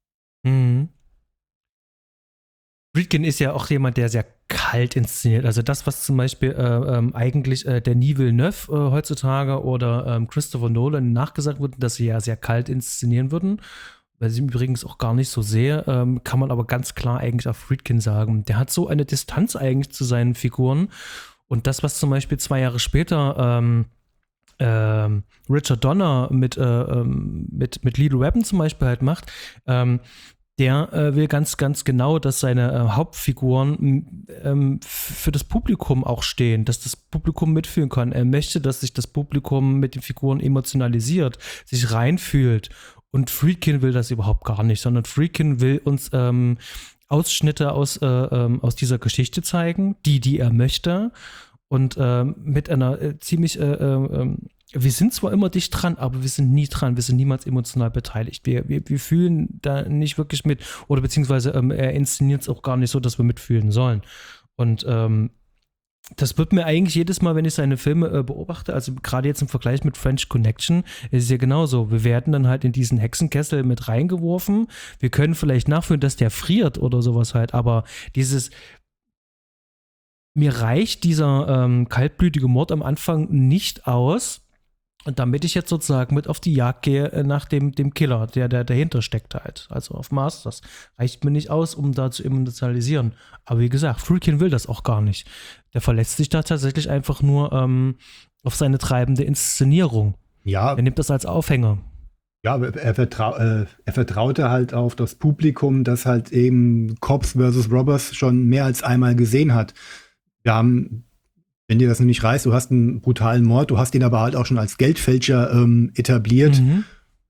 A: Friedkin ist ja auch jemand, der sehr kalt inszeniert. Also das, was zum Beispiel eigentlich der Denis Villeneuve heutzutage oder Christopher Nolan nachgesagt wird, dass sie ja sehr kalt inszenieren würden, weil sie übrigens auch gar nicht so sehr, kann man aber ganz klar eigentlich auf Friedkin sagen. Der hat so eine Distanz eigentlich zu seinen Figuren. Und das, was zum Beispiel 2 Jahre später Richard Donner mit Lethal Weapon zum Beispiel halt macht, der will ganz, ganz genau, dass seine Hauptfiguren für das Publikum auch stehen, dass das Publikum mitfühlen kann. Er möchte, dass sich das Publikum mit den Figuren emotionalisiert, sich reinfühlt. Und Friedkin will das überhaupt gar nicht, sondern Friedkin will uns Ausschnitte aus dieser Geschichte zeigen, die er möchte. Und mit einer ziemlich wir sind zwar immer dicht dran, aber wir sind nie dran, wir sind niemals emotional beteiligt. Wir fühlen da nicht wirklich mit, oder beziehungsweise er inszeniert es auch gar nicht so, dass wir mitfühlen sollen. Und das wird mir eigentlich jedes Mal, wenn ich seine Filme beobachte, also gerade jetzt im Vergleich mit French Connection, ist es ja genauso. Wir werden dann halt in diesen Hexenkessel mit reingeworfen. Wir können vielleicht nachfühlen, dass der friert oder sowas halt, aber mir reicht dieser kaltblütige Mord am Anfang nicht aus, und damit ich jetzt sozusagen mit auf die Jagd gehe nach dem Killer, der dahinter steckt halt, also auf Masters. Reicht mir nicht aus, um da zu emotionalisieren. Aber wie gesagt, Friedkin will das auch gar nicht. Der verlässt sich da tatsächlich einfach nur auf seine treibende Inszenierung.
B: Ja.
A: Er nimmt das als Aufhänger.
B: Ja, aber er vertraute halt auf das Publikum, das halt eben Cops versus Robbers schon mehr als einmal gesehen hat. Wir haben, wenn dir das noch nicht reißt, du hast einen brutalen Mord, du hast ihn aber halt auch schon als Geldfälscher etabliert.
A: Mhm.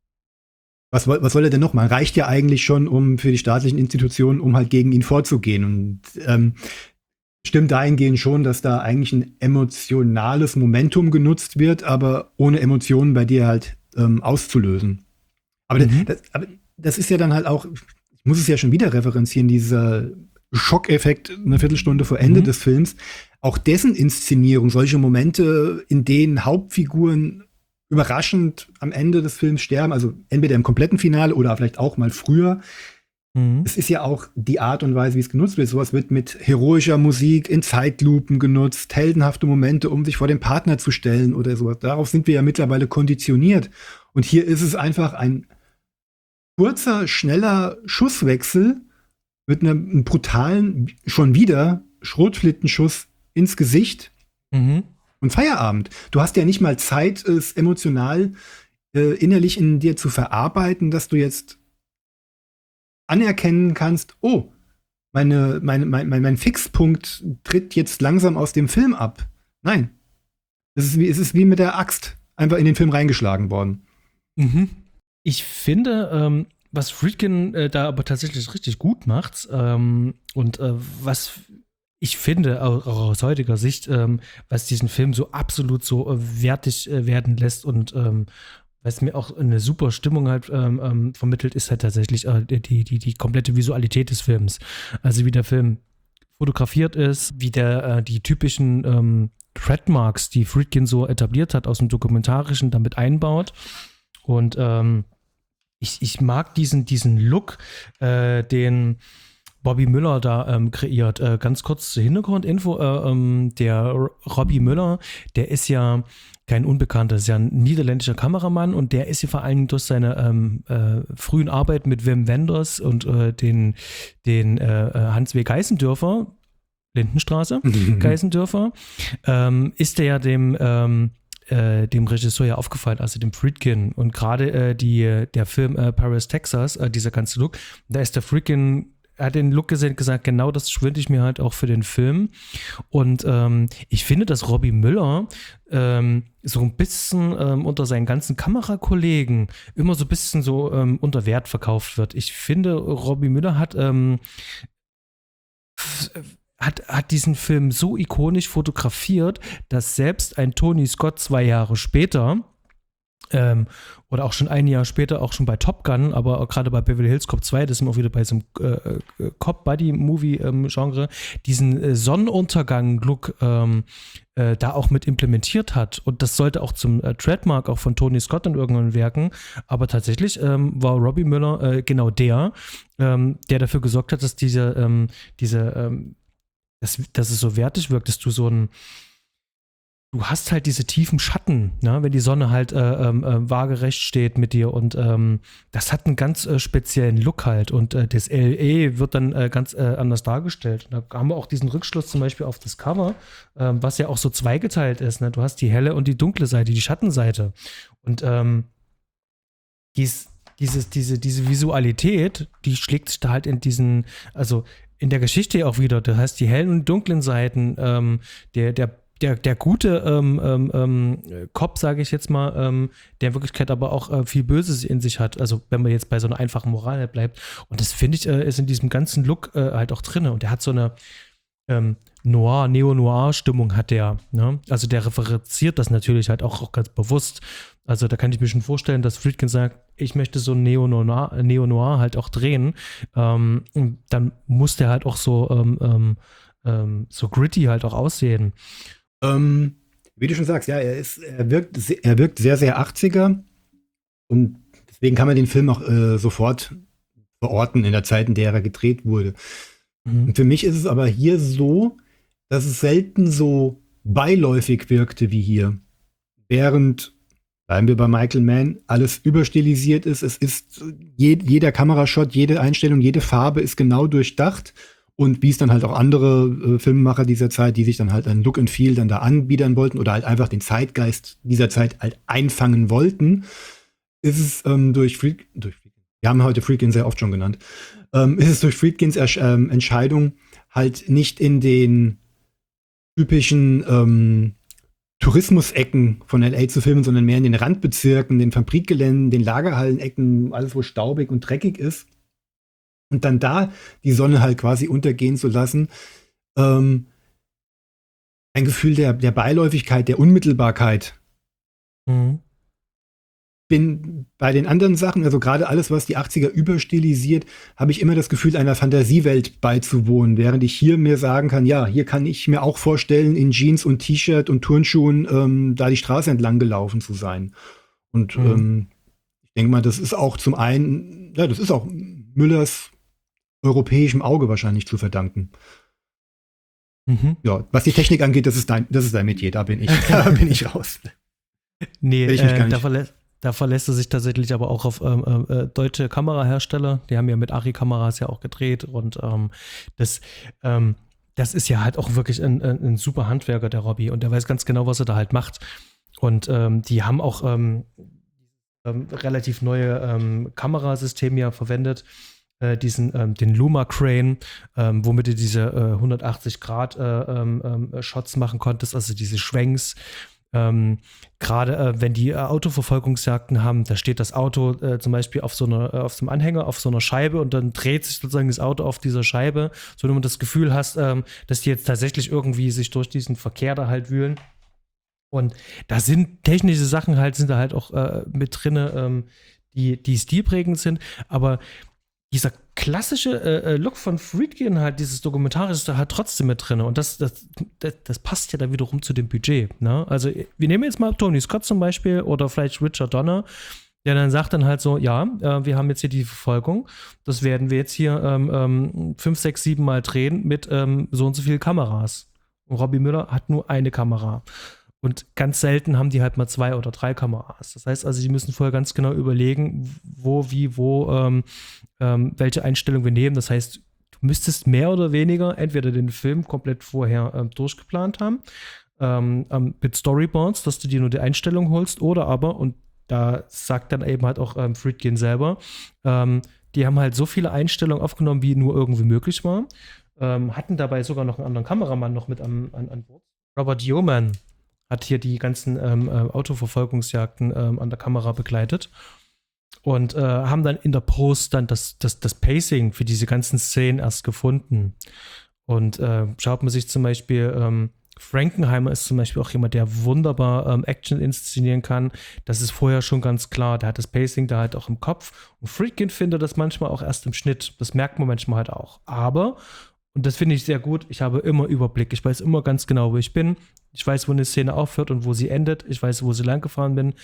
B: Was soll er denn noch? Man reicht ja eigentlich schon, um für die staatlichen Institutionen, um halt gegen ihn vorzugehen. Und stimmt dahingehend schon, dass da eigentlich ein emotionales Momentum genutzt wird, aber ohne Emotionen bei dir halt auszulösen. Aber,
A: Mhm.
B: aber das ist ja dann halt auch, ich muss es ja schon wieder referenzieren, dieser Schockeffekt eine Viertelstunde vor Ende des Films, auch dessen Inszenierung, solche Momente, in denen Hauptfiguren überraschend am Ende des Films sterben, also entweder im kompletten Finale oder vielleicht auch mal früher.
A: Mhm.
B: Es ist ja auch die Art und Weise, wie es genutzt wird. Sowas wird mit heroischer Musik in Zeitlupen genutzt, heldenhafte Momente, um sich vor den Partner zu stellen oder sowas. Darauf sind wir ja mittlerweile konditioniert. Und hier ist es einfach ein kurzer, schneller Schusswechsel mit einem brutalen, schon wieder Schrotflintenschuss ins Gesicht
A: Mhm.
B: und Feierabend. Du hast ja nicht mal Zeit, es emotional innerlich in dir zu verarbeiten, dass du jetzt anerkennen kannst, oh, mein Fixpunkt tritt jetzt langsam aus dem Film ab. Nein. Es ist wie mit der Axt einfach in den Film reingeschlagen worden.
A: Mhm. Ich finde, was Friedkin da aber tatsächlich richtig gut macht, und was ich finde, auch aus heutiger Sicht, was diesen Film so absolut so wertig werden lässt und was mir auch eine super Stimmung halt vermittelt, ist halt tatsächlich die komplette Visualität des Films. Also wie der Film fotografiert ist, wie der die typischen Trademarks, die Friedkin so etabliert hat aus dem Dokumentarischen, damit einbaut. Und ich mag diesen Look, den Bobby Müller da kreiert. Ganz kurz zur Hintergrundinfo. Der Robbie Müller, der ist ja kein Unbekannter, ist ja ein niederländischer Kameramann und der ist ja vor allem durch seine frühen Arbeit mit Wim Wenders und den Hans W. Geißendörfer, Lindenstraße, Geißendörfer, ist der ja dem Regisseur ja aufgefallen, also dem Friedkin. Und gerade der Film Paris, Texas, dieser ganze Look, da ist der Friedkin, er hat den Look gesehen, gesagt, genau das wünsche ich mir halt auch für den Film. Und ich finde, dass Robbie Müller so ein bisschen unter seinen ganzen Kamerakollegen immer so ein bisschen so unter Wert verkauft wird. Ich finde, Robbie Müller hat diesen Film so ikonisch fotografiert, dass selbst ein Tony Scott 2 Jahre später oder auch schon ein Jahr später, auch schon bei Top Gun, aber auch gerade bei Beverly Hills Cop 2, das sind wir auch wieder bei so einem Cop-Buddy-Movie-Genre, diesen Sonnenuntergang-Look da auch mit implementiert hat. Und das sollte auch zum Trademark auch von Tony Scott in irgendwann wirken. Aber tatsächlich war Robbie Müller genau der dafür gesorgt hat, dass dass es so wertig wirkt, dass du hast halt diese tiefen Schatten, ne? Wenn die Sonne halt waagerecht steht mit dir und das hat einen ganz speziellen Look halt und das LE wird dann ganz anders dargestellt. Und da haben wir auch diesen Rückschluss zum Beispiel auf das Cover, was ja auch so zweigeteilt ist, ne? Du hast die helle und die dunkle Seite, die Schattenseite und diese Visualität, die schlägt sich da halt also in der Geschichte ja auch wieder. Das heißt, die hellen und dunklen Seiten, der gute Cop, sage ich jetzt mal, der in Wirklichkeit aber auch viel Böses in sich hat. Also wenn man jetzt bei so einer einfachen Moral bleibt. Und das finde ich, ist in diesem ganzen Look halt auch drin. Und der hat so eine Neo-Noir-Stimmung hat der. Ne? Also der referenziert das natürlich halt auch ganz bewusst. Also da kann ich mir schon vorstellen, dass Friedkin sagt, ich möchte so ein Neo-Noir halt auch drehen. Und dann muss der halt auch so gritty halt auch aussehen.
B: Wie du schon sagst, ja, er wirkt sehr, sehr 80er und deswegen kann man den Film auch sofort verorten in der Zeit, in der er gedreht wurde. Mhm. Und für mich ist es aber hier so, dass es selten so beiläufig wirkte wie hier. Während, bleiben wir bei Michael Mann, alles überstilisiert ist. Es ist jeder Kamerashot, jede Einstellung, jede Farbe ist genau durchdacht. Und wie es dann halt auch andere Filmemacher dieser Zeit, die sich dann halt ein Look and Feel dann da anbiedern wollten oder halt einfach den Zeitgeist dieser Zeit halt einfangen wollten, ist es wir haben heute Friedkin sehr oft schon genannt, ist es durch Friedkins Entscheidung halt nicht in den typischen Tourismusecken von LA zu filmen, sondern mehr in den Randbezirken, den Fabrikgeländen, den Lagerhallenecken, alles wo staubig und dreckig ist. Und dann da die Sonne halt quasi untergehen zu lassen. Ein Gefühl der Beiläufigkeit, der Unmittelbarkeit.
A: Mhm.
B: Bin bei den anderen Sachen, also gerade alles, was die 80er überstilisiert, habe ich immer das Gefühl, einer Fantasiewelt beizuwohnen, während ich hier mir sagen kann, ja, hier kann ich mir auch vorstellen, in Jeans und T-Shirt und Turnschuhen da die Straße entlang gelaufen zu sein. Und ich denke mal, das ist auch zum einen, ja, das ist auch Müllers europäischem Auge wahrscheinlich zu verdanken.
A: Mhm.
B: Ja, was die Technik angeht, das ist dein Metier, da bin ich raus.
A: Nee, da verlässt er sich tatsächlich aber auch auf deutsche Kamerahersteller. Die haben ja mit Arri-Kameras ja auch gedreht und das ist ja halt auch wirklich ein super Handwerker, der Robby, und der weiß ganz genau, was er da halt macht. Und die haben auch relativ neue Kamerasysteme ja verwendet, den Luma Crane, womit du diese 180-Grad-Shots machen konntest, also diese Schwenks. Gerade wenn die Autoverfolgungsjagden haben, da steht das Auto zum Beispiel auf so einem Anhänger, auf so einer Scheibe, und dann dreht sich sozusagen das Auto auf dieser Scheibe, so dass man das Gefühl hast, dass die jetzt tatsächlich irgendwie sich durch diesen Verkehr da halt wühlen. Und da sind technische Sachen sind da halt auch mit drin, die stilprägend sind, aber dieser klassische Look von Friedkin, halt dieses Dokumentarische, ist da halt trotzdem mit drin. Und das passt ja dann wiederum zu dem Budget. Ne? Also wir nehmen jetzt mal Tony Scott zum Beispiel oder vielleicht Richard Donner, der dann sagt dann halt so, ja, wir haben jetzt hier die Verfolgung, das werden wir jetzt hier 5, 6, 7 Mal drehen mit so und so viel Kameras. Und Robby Müller hat nur eine Kamera. Und ganz selten haben die halt mal 2 oder 3 Kameras. Das heißt also, die müssen vorher ganz genau überlegen, wo, welche Einstellung wir nehmen. Das heißt, du müsstest mehr oder weniger entweder den Film komplett vorher durchgeplant haben, mit Storyboards, dass du dir nur die Einstellung holst, oder aber, und da sagt dann eben halt auch Friedkin selber, die haben halt so viele Einstellungen aufgenommen, wie nur irgendwie möglich war, hatten dabei sogar noch einen anderen Kameramann noch mit an Bord. Robert Yeoman hat hier die ganzen Autoverfolgungsjagden an der Kamera begleitet und haben dann in der Post dann das Pacing für diese ganzen Szenen erst gefunden. Und schaut man sich zum Beispiel, Frankenheimer ist zum Beispiel auch jemand, der wunderbar Action inszenieren kann. Das ist vorher schon ganz klar. Der hat das Pacing da halt auch im Kopf. Und Friedkin findet das manchmal auch erst im Schnitt. Das merkt man manchmal halt auch. Aber, und das finde ich sehr gut, ich habe immer Überblick. Ich weiß immer ganz genau, wo ich bin. Ich weiß, wo eine Szene aufhört und wo sie endet. Ich weiß, wo sie lang gefahren bin.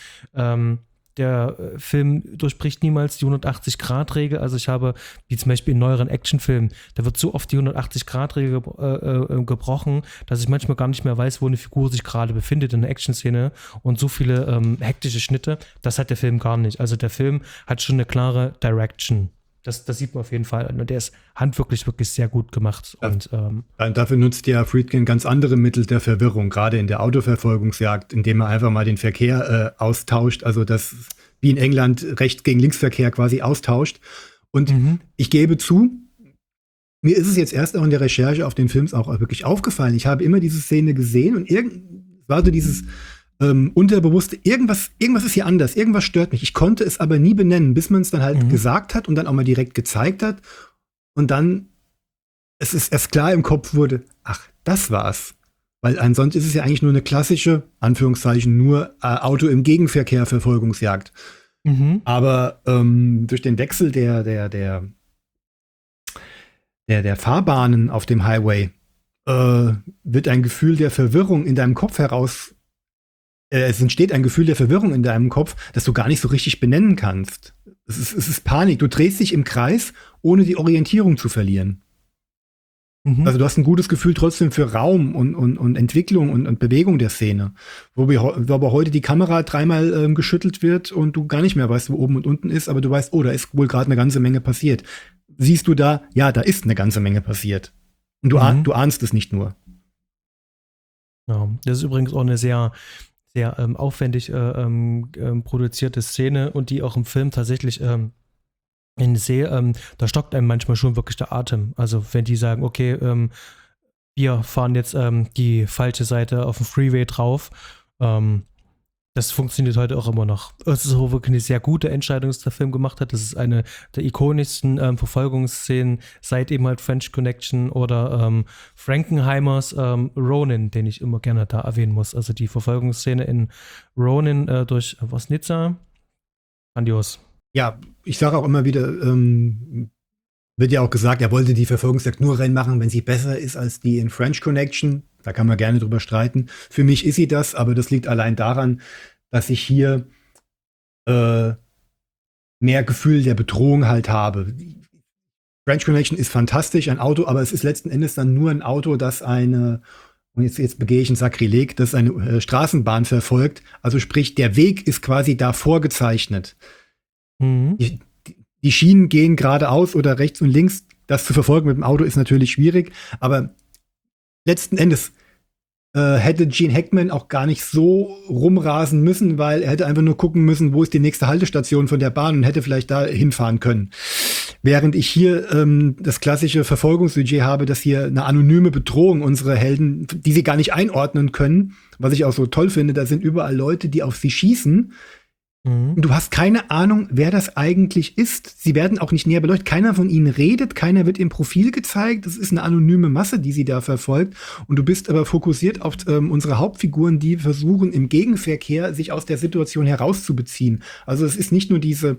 A: Der Film durchbricht niemals die 180-Grad-Regel. Also ich habe, wie zum Beispiel in neueren Actionfilmen, da wird so oft die 180-Grad-Regel gebrochen, dass ich manchmal gar nicht mehr weiß, wo eine Figur sich gerade befindet in einer Action-Szene, und so viele hektische Schnitte, das hat der Film gar nicht. Also der Film hat schon eine klare Direction. Das sieht man auf jeden Fall. Und der ist handwerklich wirklich sehr gut gemacht. Und
B: dafür nutzt ja Friedkin ganz andere Mittel der Verwirrung, gerade in der Autoverfolgungsjagd, indem er einfach mal den Verkehr austauscht, also das wie in England Rechts- gegen Linksverkehr quasi austauscht. Und ich gebe zu, mir ist es jetzt erst auch in der Recherche auf den Films auch wirklich aufgefallen. Ich habe immer diese Szene gesehen und war so dieses unterbewusste, irgendwas ist hier anders, irgendwas stört mich. Ich konnte es aber nie benennen, bis man es dann halt gesagt hat und dann auch mal direkt gezeigt hat. Und dann es ist erst klar im Kopf wurde, ach, das war's. Weil ansonsten ist es ja eigentlich nur eine klassische, Anführungszeichen, nur Auto im Gegenverkehr Verfolgungsjagd. Aber durch den Wechsel der Fahrbahnen auf dem Highway wird ein Gefühl der Verwirrung in deinem Kopf es entsteht ein Gefühl der Verwirrung in deinem Kopf, das du gar nicht so richtig benennen kannst. Es ist Panik. Du drehst dich im Kreis, ohne die Orientierung zu verlieren. Also du hast ein gutes Gefühl trotzdem für Raum und Entwicklung und Bewegung der Szene. Wo aber heute die Kamera 3-mal geschüttelt wird und du gar nicht mehr weißt, wo oben und unten ist, aber du weißt, oh, da ist wohl gerade eine ganze Menge passiert. Siehst du da, ja, da ist eine ganze Menge passiert. Und du ahnst es nicht nur.
A: Ja, das ist übrigens auch eine sehr, sehr aufwendig produzierte Szene und die auch im Film tatsächlich da stockt einem manchmal schon wirklich der Atem. Also wenn die sagen, okay, wir fahren jetzt die falsche Seite auf dem Freeway drauf, das funktioniert heute auch immer noch. Es ist auch wirklich eine sehr gute Entscheidung, dass der Film gemacht hat. Das ist eine der ikonischsten Verfolgungsszenen seit eben halt French Connection oder Frankenheimers Ronin, den ich immer gerne da erwähnen muss. Also die Verfolgungsszene in Ronin durch Nizza. Grandios.
B: Ja, ich sage auch immer wieder, wird ja auch gesagt, er wollte die Verfolgungsjagd nur reinmachen, wenn sie besser ist als die in French Connection. Da kann man gerne drüber streiten. Für mich ist sie das, aber das liegt allein daran, dass ich hier mehr Gefühl der Bedrohung halt habe. French Connection ist fantastisch, ein Auto, aber es ist letzten Endes dann nur ein Auto, das und jetzt begehe ich ein Sakrileg, das eine Straßenbahn verfolgt. Also sprich, der Weg ist quasi da vorgezeichnet.
A: Mhm.
B: Die Schienen gehen geradeaus oder rechts und links. Das zu verfolgen mit dem Auto ist natürlich schwierig, aber letzten Endes hätte Gene Hackman auch gar nicht so rumrasen müssen, weil er hätte einfach nur gucken müssen, wo ist die nächste Haltestation von der Bahn und hätte vielleicht da hinfahren können. Während ich hier das klassische Verfolgungssujet habe, dass hier eine anonyme Bedrohung unsere Helden, die sie gar nicht einordnen können, was ich auch so toll finde, da sind überall Leute, die auf sie schießen. Und du hast keine Ahnung, wer das eigentlich ist. Sie werden auch nicht näher beleuchtet. Keiner von ihnen redet, keiner wird im Profil gezeigt. Das ist eine anonyme Masse, die sie da verfolgt. Und du bist aber fokussiert auf unsere Hauptfiguren, die versuchen, im Gegenverkehr sich aus der Situation herauszubeziehen. Also es ist nicht nur diese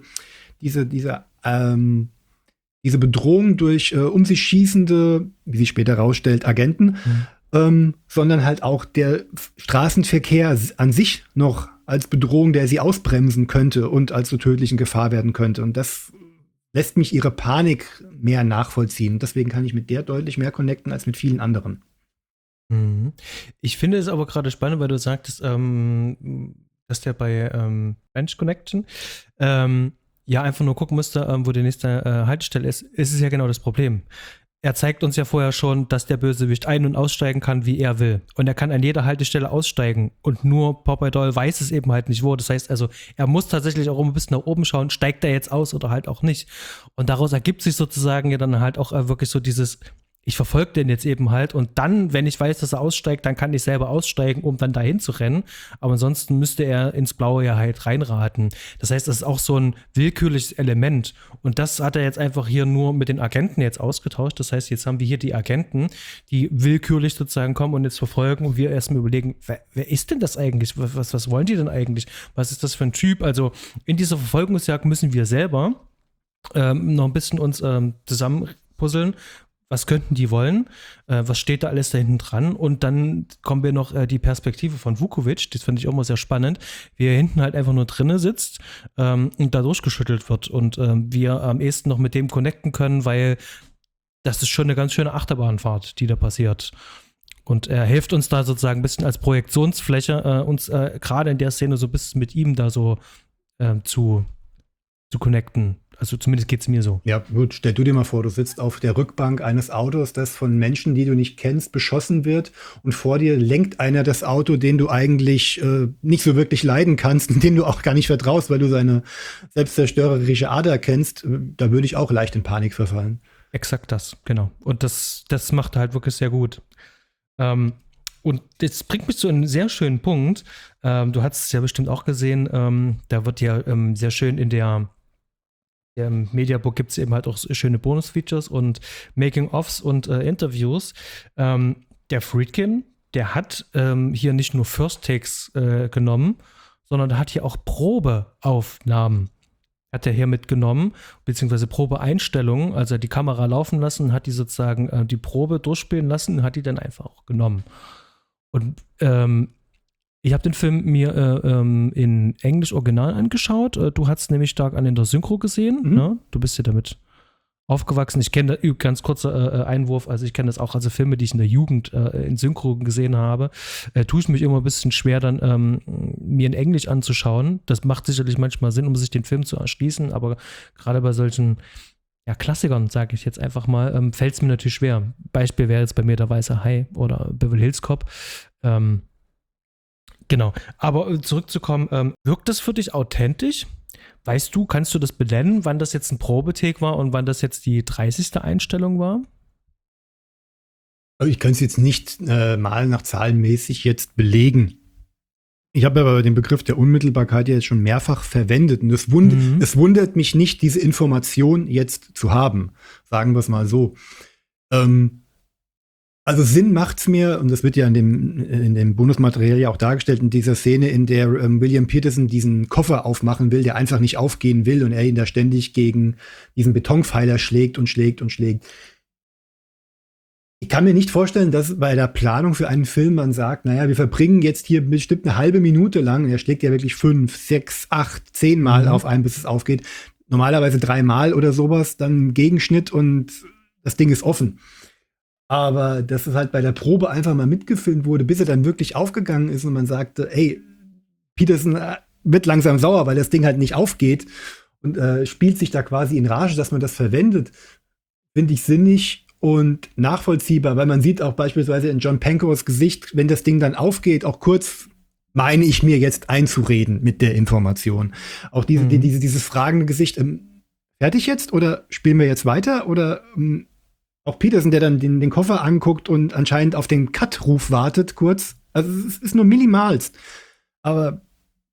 B: Bedrohung durch um sich schießende, wie sich später rausstellt, Agenten, sondern halt auch der Straßenverkehr an sich noch als Bedrohung, der sie ausbremsen könnte und als zur tödlichen Gefahr werden könnte. Und das lässt mich ihre Panik mehr nachvollziehen. Deswegen kann ich mit der deutlich mehr connecten als mit vielen anderen.
A: Ich finde es aber gerade spannend, weil du sagtest, dass der bei French Connection ja einfach nur gucken müsste, wo die nächste Haltestelle ist. Es ist ja genau das Problem. Er zeigt uns ja vorher schon, dass der Bösewicht ein- und aussteigen kann, wie er will. Und er kann an jeder Haltestelle aussteigen. Und nur Popeye Doyle weiß es eben halt nicht wo. Das heißt also, er muss tatsächlich auch ein bisschen nach oben schauen, steigt er jetzt aus oder halt auch nicht. Und daraus ergibt sich sozusagen ja dann halt auch wirklich so dieses, ich verfolge den jetzt eben halt und dann, wenn ich weiß, dass er aussteigt, dann kann ich selber aussteigen, um dann dahin zu rennen. Aber ansonsten müsste er ins Blaue ja halt reinraten. Das heißt, das ist auch so ein willkürliches Element. Und das hat er jetzt einfach hier nur mit den Agenten jetzt ausgetauscht. Das heißt, jetzt haben wir hier die Agenten, die willkürlich sozusagen kommen und jetzt verfolgen und wir erstmal überlegen, wer ist denn das eigentlich? Was wollen die denn eigentlich? Was ist das für ein Typ? Also in dieser Verfolgungsjagd müssen wir selber noch ein bisschen uns zusammenpuzzeln. Was könnten die wollen? Was steht da alles da hinten dran? Und dann kommen wir noch die Perspektive von Vukovic, das finde ich auch mal sehr spannend, wie er hinten halt einfach nur drinne sitzt und da durchgeschüttelt wird und wir am ehesten noch mit dem connecten können, weil das ist schon eine ganz schöne Achterbahnfahrt, die da passiert. Und er hilft uns da sozusagen ein bisschen als Projektionsfläche, uns gerade in der Szene so ein bisschen mit ihm da so zu connecten. Also zumindest geht es mir so.
B: Ja, gut, stell du dir mal vor, du sitzt auf der Rückbank eines Autos, das von Menschen, die du nicht kennst, beschossen wird und vor dir lenkt einer das Auto, den du eigentlich nicht so wirklich leiden kannst und dem du auch gar nicht vertraust, weil du seine selbstzerstörerische Ader kennst. Da würde ich auch leicht in Panik verfallen.
A: Exakt das, genau. Und das macht er halt wirklich sehr gut. Und das bringt mich zu einem sehr schönen Punkt. Du hast es ja bestimmt auch gesehen, da wird ja sehr schön in der im Mediabook gibt es eben halt auch schöne Bonus-Features und Making-ofs und Interviews. Der Friedkin, der hat hier nicht nur First-Takes genommen, sondern der hat hier auch Probeaufnahmen hat er hier mitgenommen, beziehungsweise Probeeinstellungen, also die Kamera laufen lassen, hat die sozusagen die Probe durchspielen lassen und hat die dann einfach auch genommen. Und ich habe den Film mir in Englisch Original angeschaut. Du hast es nämlich stark an in der Synchro gesehen. Ne? Du bist ja damit aufgewachsen. Ich kenne da ganz kurzer Einwurf. Also ich kenne das auch, also Filme, die ich in der Jugend in Synchro gesehen habe, tue ich mich immer ein bisschen schwer, dann mir in Englisch anzuschauen. Das macht sicherlich manchmal Sinn, um sich den Film zu erschließen. Aber gerade bei solchen Klassikern, sage ich jetzt einfach mal, fällt es mir natürlich schwer. Beispiel wäre jetzt bei mir der Weiße Hai oder Beverly Hills Cop. Genau. Aber zurückzukommen, wirkt das für dich authentisch? Weißt du, kannst du das benennen, wann das jetzt ein Probetake war und wann das jetzt die 30. Einstellung war?
B: Ich kann es jetzt nicht mal nach zahlenmäßig jetzt belegen. Ich habe aber den Begriff der Unmittelbarkeit ja jetzt schon mehrfach verwendet. Und es wundert mich nicht, diese Information jetzt zu haben. Sagen wir es mal so. Also Sinn macht's mir, und das wird ja in dem Bonusmaterial ja auch dargestellt, in dieser Szene, in der William Peterson diesen Koffer aufmachen will, der einfach nicht aufgehen will und er ihn da ständig gegen diesen Betonpfeiler schlägt und schlägt und schlägt. Ich kann mir nicht vorstellen, dass bei der Planung für einen Film man sagt, naja, wir verbringen jetzt hier bestimmt eine halbe Minute lang, und er schlägt ja wirklich 5, 6, 8, 10 Mal auf einen, bis es aufgeht. Normalerweise 3 Mal oder sowas, dann Gegenschnitt und das Ding ist offen. Aber dass es halt bei der Probe einfach mal mitgefilmt wurde, bis er dann wirklich aufgegangen ist und man sagte, ey, Peterson wird langsam sauer, weil das Ding halt nicht aufgeht und spielt sich da quasi in Rage, dass man das verwendet, finde ich sinnig und nachvollziehbar, weil man sieht auch beispielsweise in John Pankos Gesicht, wenn das Ding dann aufgeht, auch kurz meine ich mir jetzt einzureden mit der Information. Auch dieses fragende Gesicht, fertig jetzt oder spielen wir jetzt weiter oder auch Peterson, der dann den Koffer anguckt und anscheinend auf den Cut-Ruf wartet kurz. Also es ist nur minimalst. Aber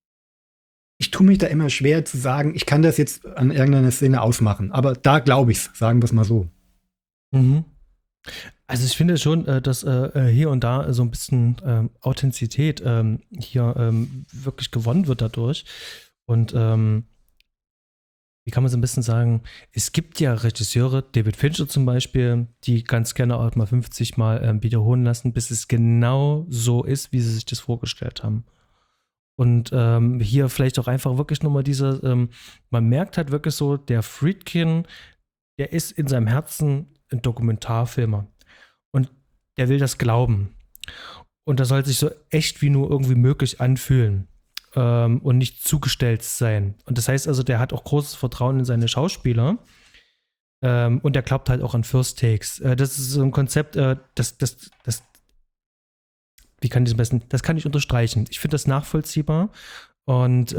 B: ich tue mich da immer schwer zu sagen, ich kann das jetzt an irgendeiner Szene ausmachen. Aber da glaube ich's, sagen wir es mal so.
A: Mhm. Also ich finde schon, dass hier und da so ein bisschen Authentizität hier wirklich gewonnen wird dadurch. Und wie kann man so ein bisschen sagen, es gibt ja Regisseure, David Fincher zum Beispiel, die ganz gerne auch mal 50 Mal wiederholen lassen, bis es genau so ist, wie sie sich das vorgestellt haben. Und hier vielleicht auch einfach wirklich nochmal man merkt halt wirklich so, der Friedkin, der ist in seinem Herzen ein Dokumentarfilmer. Und der will das glauben. Und das soll sich so echt wie nur irgendwie möglich anfühlen. Und nicht zugestellt sein. Und das heißt also, der hat auch großes Vertrauen in seine Schauspieler. Und der glaubt halt auch an First Takes. Das ist so ein Konzept, wie kann ich das am besten? Das kann ich unterstreichen. Ich finde das nachvollziehbar. Und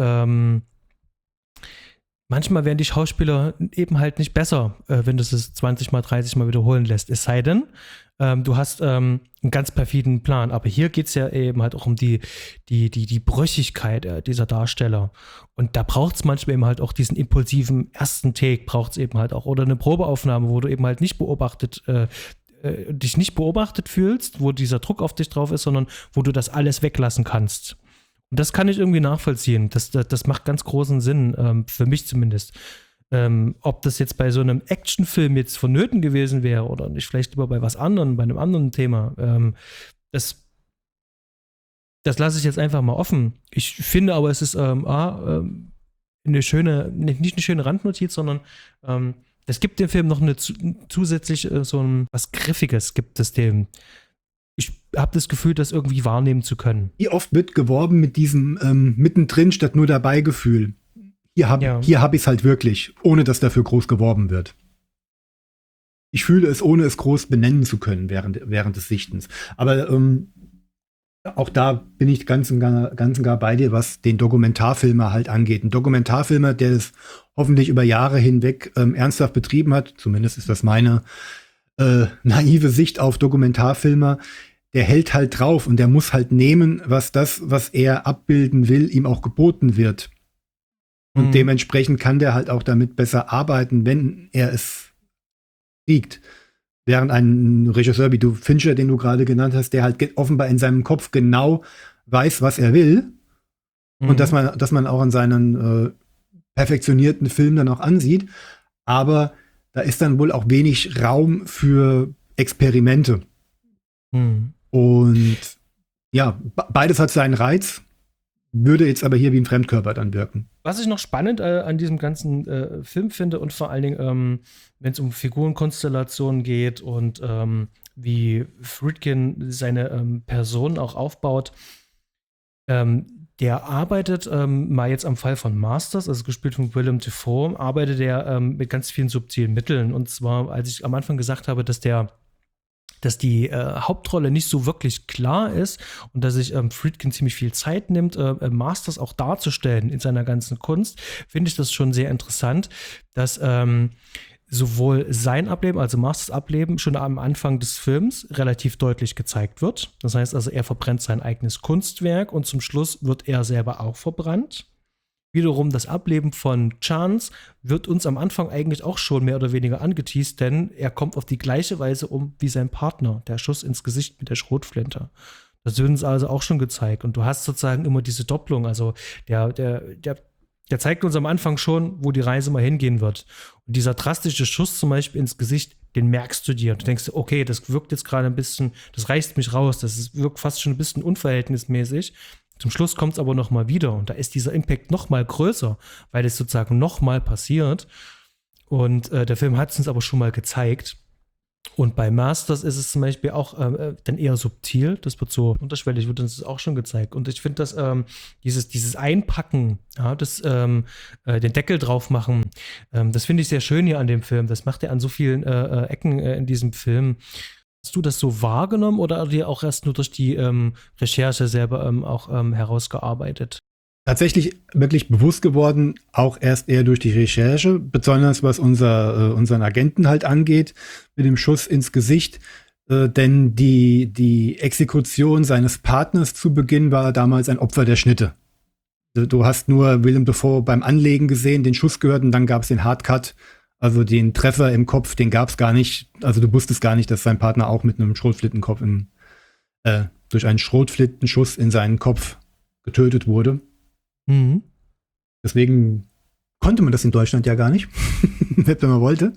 A: manchmal werden die Schauspieler eben halt nicht besser, wenn du es 20 Mal, 30 Mal wiederholen lässt. Es sei denn, du hast einen ganz perfiden Plan. Aber hier geht es ja eben halt auch um die Brüchigkeit dieser Darsteller. Und da braucht es manchmal eben halt auch diesen impulsiven ersten Take, braucht es eben halt auch. Oder eine Probeaufnahme, wo du eben halt nicht dich nicht beobachtet fühlst, wo dieser Druck auf dich drauf ist, sondern wo du das alles weglassen kannst. Und das kann ich irgendwie nachvollziehen. Das macht ganz großen Sinn, für mich zumindest. Ob das jetzt bei so einem Actionfilm jetzt vonnöten gewesen wäre oder nicht, vielleicht lieber bei was anderem, bei einem anderen Thema. Das lasse ich jetzt einfach mal offen. Ich finde aber, es ist eine schöne, nicht eine schöne Randnotiz, sondern es gibt dem Film noch eine zusätzlich was Griffiges gibt es dem. Ich habe das Gefühl, das irgendwie wahrnehmen zu können.
B: Wie oft wird geworben mit diesem mittendrin statt nur dabei Gefühl. Hier hab ich es halt wirklich, ohne dass dafür groß geworben wird. Ich fühle es, ohne es groß benennen zu können während des Sichtens. Aber auch da bin ich ganz und gar bei dir, was den Dokumentarfilmer halt angeht. Ein Dokumentarfilmer, der es hoffentlich über Jahre hinweg ernsthaft betrieben hat, zumindest ist das meine naive Sicht auf Dokumentarfilmer, der hält halt drauf und der muss halt nehmen, was er abbilden will, ihm auch geboten wird. Und dementsprechend kann der halt auch damit besser arbeiten, wenn er es kriegt. Während ein Regisseur wie Fincher, den du gerade genannt hast, der halt offenbar in seinem Kopf genau weiß, was er will. Und dass man auch an seinen perfektionierten Film dann auch ansieht. Aber da ist dann wohl auch wenig Raum für Experimente. Und ja, beides hat seinen Reiz, würde jetzt aber hier wie ein Fremdkörper dann wirken.
A: Was ich noch spannend an diesem ganzen Film finde und vor allen Dingen, wenn es um Figurenkonstellationen geht und wie Friedkin seine Person auch aufbaut, der arbeitet mal jetzt am Fall von Masters, also gespielt von Willem Dafoe, arbeitet er mit ganz vielen subtilen Mitteln. Und zwar, als ich am Anfang gesagt habe, dass der dass die Hauptrolle nicht so wirklich klar ist und dass sich Friedkin ziemlich viel Zeit nimmt, Masters auch darzustellen in seiner ganzen Kunst, finde ich das schon sehr interessant, dass sowohl sein Ableben, also Masters Ableben, schon am Anfang des Films relativ deutlich gezeigt wird. Das heißt also, er verbrennt sein eigenes Kunstwerk und zum Schluss wird er selber auch verbrannt. Wiederum das Ableben von Chance wird uns am Anfang eigentlich auch schon mehr oder weniger angeteast, denn er kommt auf die gleiche Weise um wie sein Partner, der Schuss ins Gesicht mit der Schrotflinte. Das wird uns also auch schon gezeigt. Und du hast sozusagen immer diese Doppelung. Also der zeigt uns am Anfang schon, wo die Reise mal hingehen wird. Und dieser drastische Schuss zum Beispiel ins Gesicht, den merkst du dir. Du denkst, okay, das wirkt jetzt gerade ein bisschen, das reißt mich raus. Wirkt fast schon ein bisschen unverhältnismäßig. Zum Schluss kommt es aber noch mal wieder und da ist dieser Impact noch mal größer, weil es sozusagen noch mal passiert. Und der Film hat es uns aber schon mal gezeigt. Und bei Masters ist es zum Beispiel auch dann eher subtil. Das wird so unterschwellig, wird uns das auch schon gezeigt. Und ich finde, dass dieses Einpacken, ja, den Deckel drauf machen, das finde ich sehr schön hier an dem Film. Das macht er an so vielen Ecken in diesem Film. Hast du das so wahrgenommen oder dir auch erst nur durch die Recherche selber auch herausgearbeitet?
B: Tatsächlich wirklich bewusst geworden, auch erst eher durch die Recherche, besonders was unseren Agenten halt angeht, mit dem Schuss ins Gesicht. Denn die Exekution seines Partners zu Beginn war damals ein Opfer der Schnitte. Du hast nur Willem Dafoe beim Anlegen gesehen, den Schuss gehört und dann gab es den Hardcut. Also den Treffer im Kopf, den gab es gar nicht. Also du wusstest gar nicht, dass sein Partner auch mit einem Schrotflintenkopf durch einen Schrotflintenschuss in seinen Kopf getötet wurde.
A: Mhm.
B: Deswegen konnte man das in Deutschland ja gar nicht, wenn man wollte.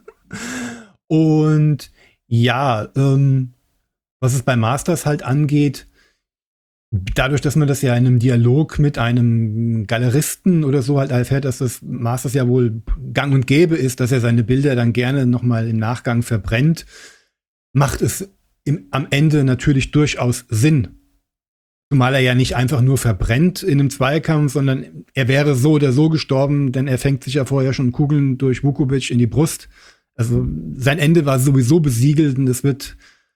B: Und ja, was es bei Masters halt angeht, dadurch, dass man das ja in einem Dialog mit einem Galeristen oder so halt erfährt, dass das Masters ja wohl gang und gäbe ist, dass er seine Bilder dann gerne nochmal im Nachgang verbrennt, macht es am Ende natürlich durchaus Sinn. Zumal er ja nicht einfach nur verbrennt in einem Zweikampf, sondern er wäre so oder so gestorben, denn er fängt sich ja vorher schon Kugeln durch Vukovic in die Brust. Also sein Ende war sowieso besiegelt und es wird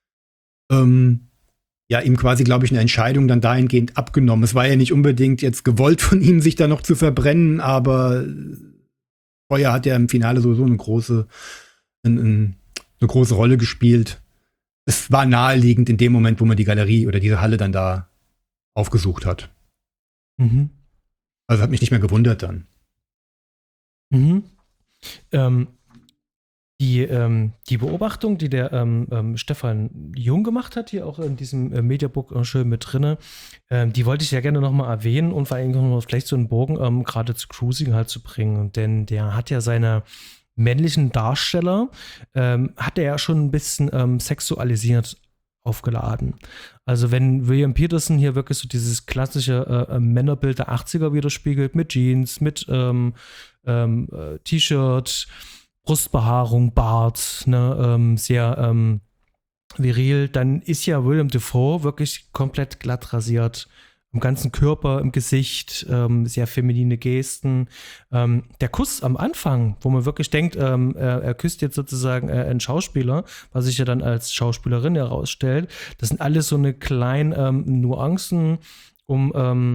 B: ihm quasi, glaube ich, eine Entscheidung dann dahingehend abgenommen. Es war ja nicht unbedingt jetzt gewollt von ihm, sich da noch zu verbrennen, aber Feuer hat ja im Finale sowieso eine große Rolle gespielt. Es war naheliegend in dem Moment, wo man die Galerie oder diese Halle dann da aufgesucht hat.
A: Mhm.
B: Also hat mich nicht mehr gewundert dann.
A: Mhm. Die Beobachtung, die der Stefan Jung gemacht hat, hier auch in diesem Mediabook schön mit drinne, die wollte ich ja gerne nochmal erwähnen und vor allem noch vielleicht so einen Bogen gerade zu Cruising halt zu bringen. Denn der hat ja seine männlichen Darsteller, hat er ja schon ein bisschen sexualisiert aufgeladen. Also wenn William Peterson hier wirklich so dieses klassische Männerbild der 80er widerspiegelt, mit Jeans, mit T-Shirt, Brustbehaarung, Bart, ne, sehr viril, dann ist ja Willem Dafoe wirklich komplett glatt rasiert. Im ganzen Körper, im Gesicht, sehr feminine Gesten. Der Kuss am Anfang, wo man wirklich denkt, er küsst jetzt sozusagen einen Schauspieler, was sich ja dann als Schauspielerin herausstellt, das sind alles so eine kleinen Nuancen, um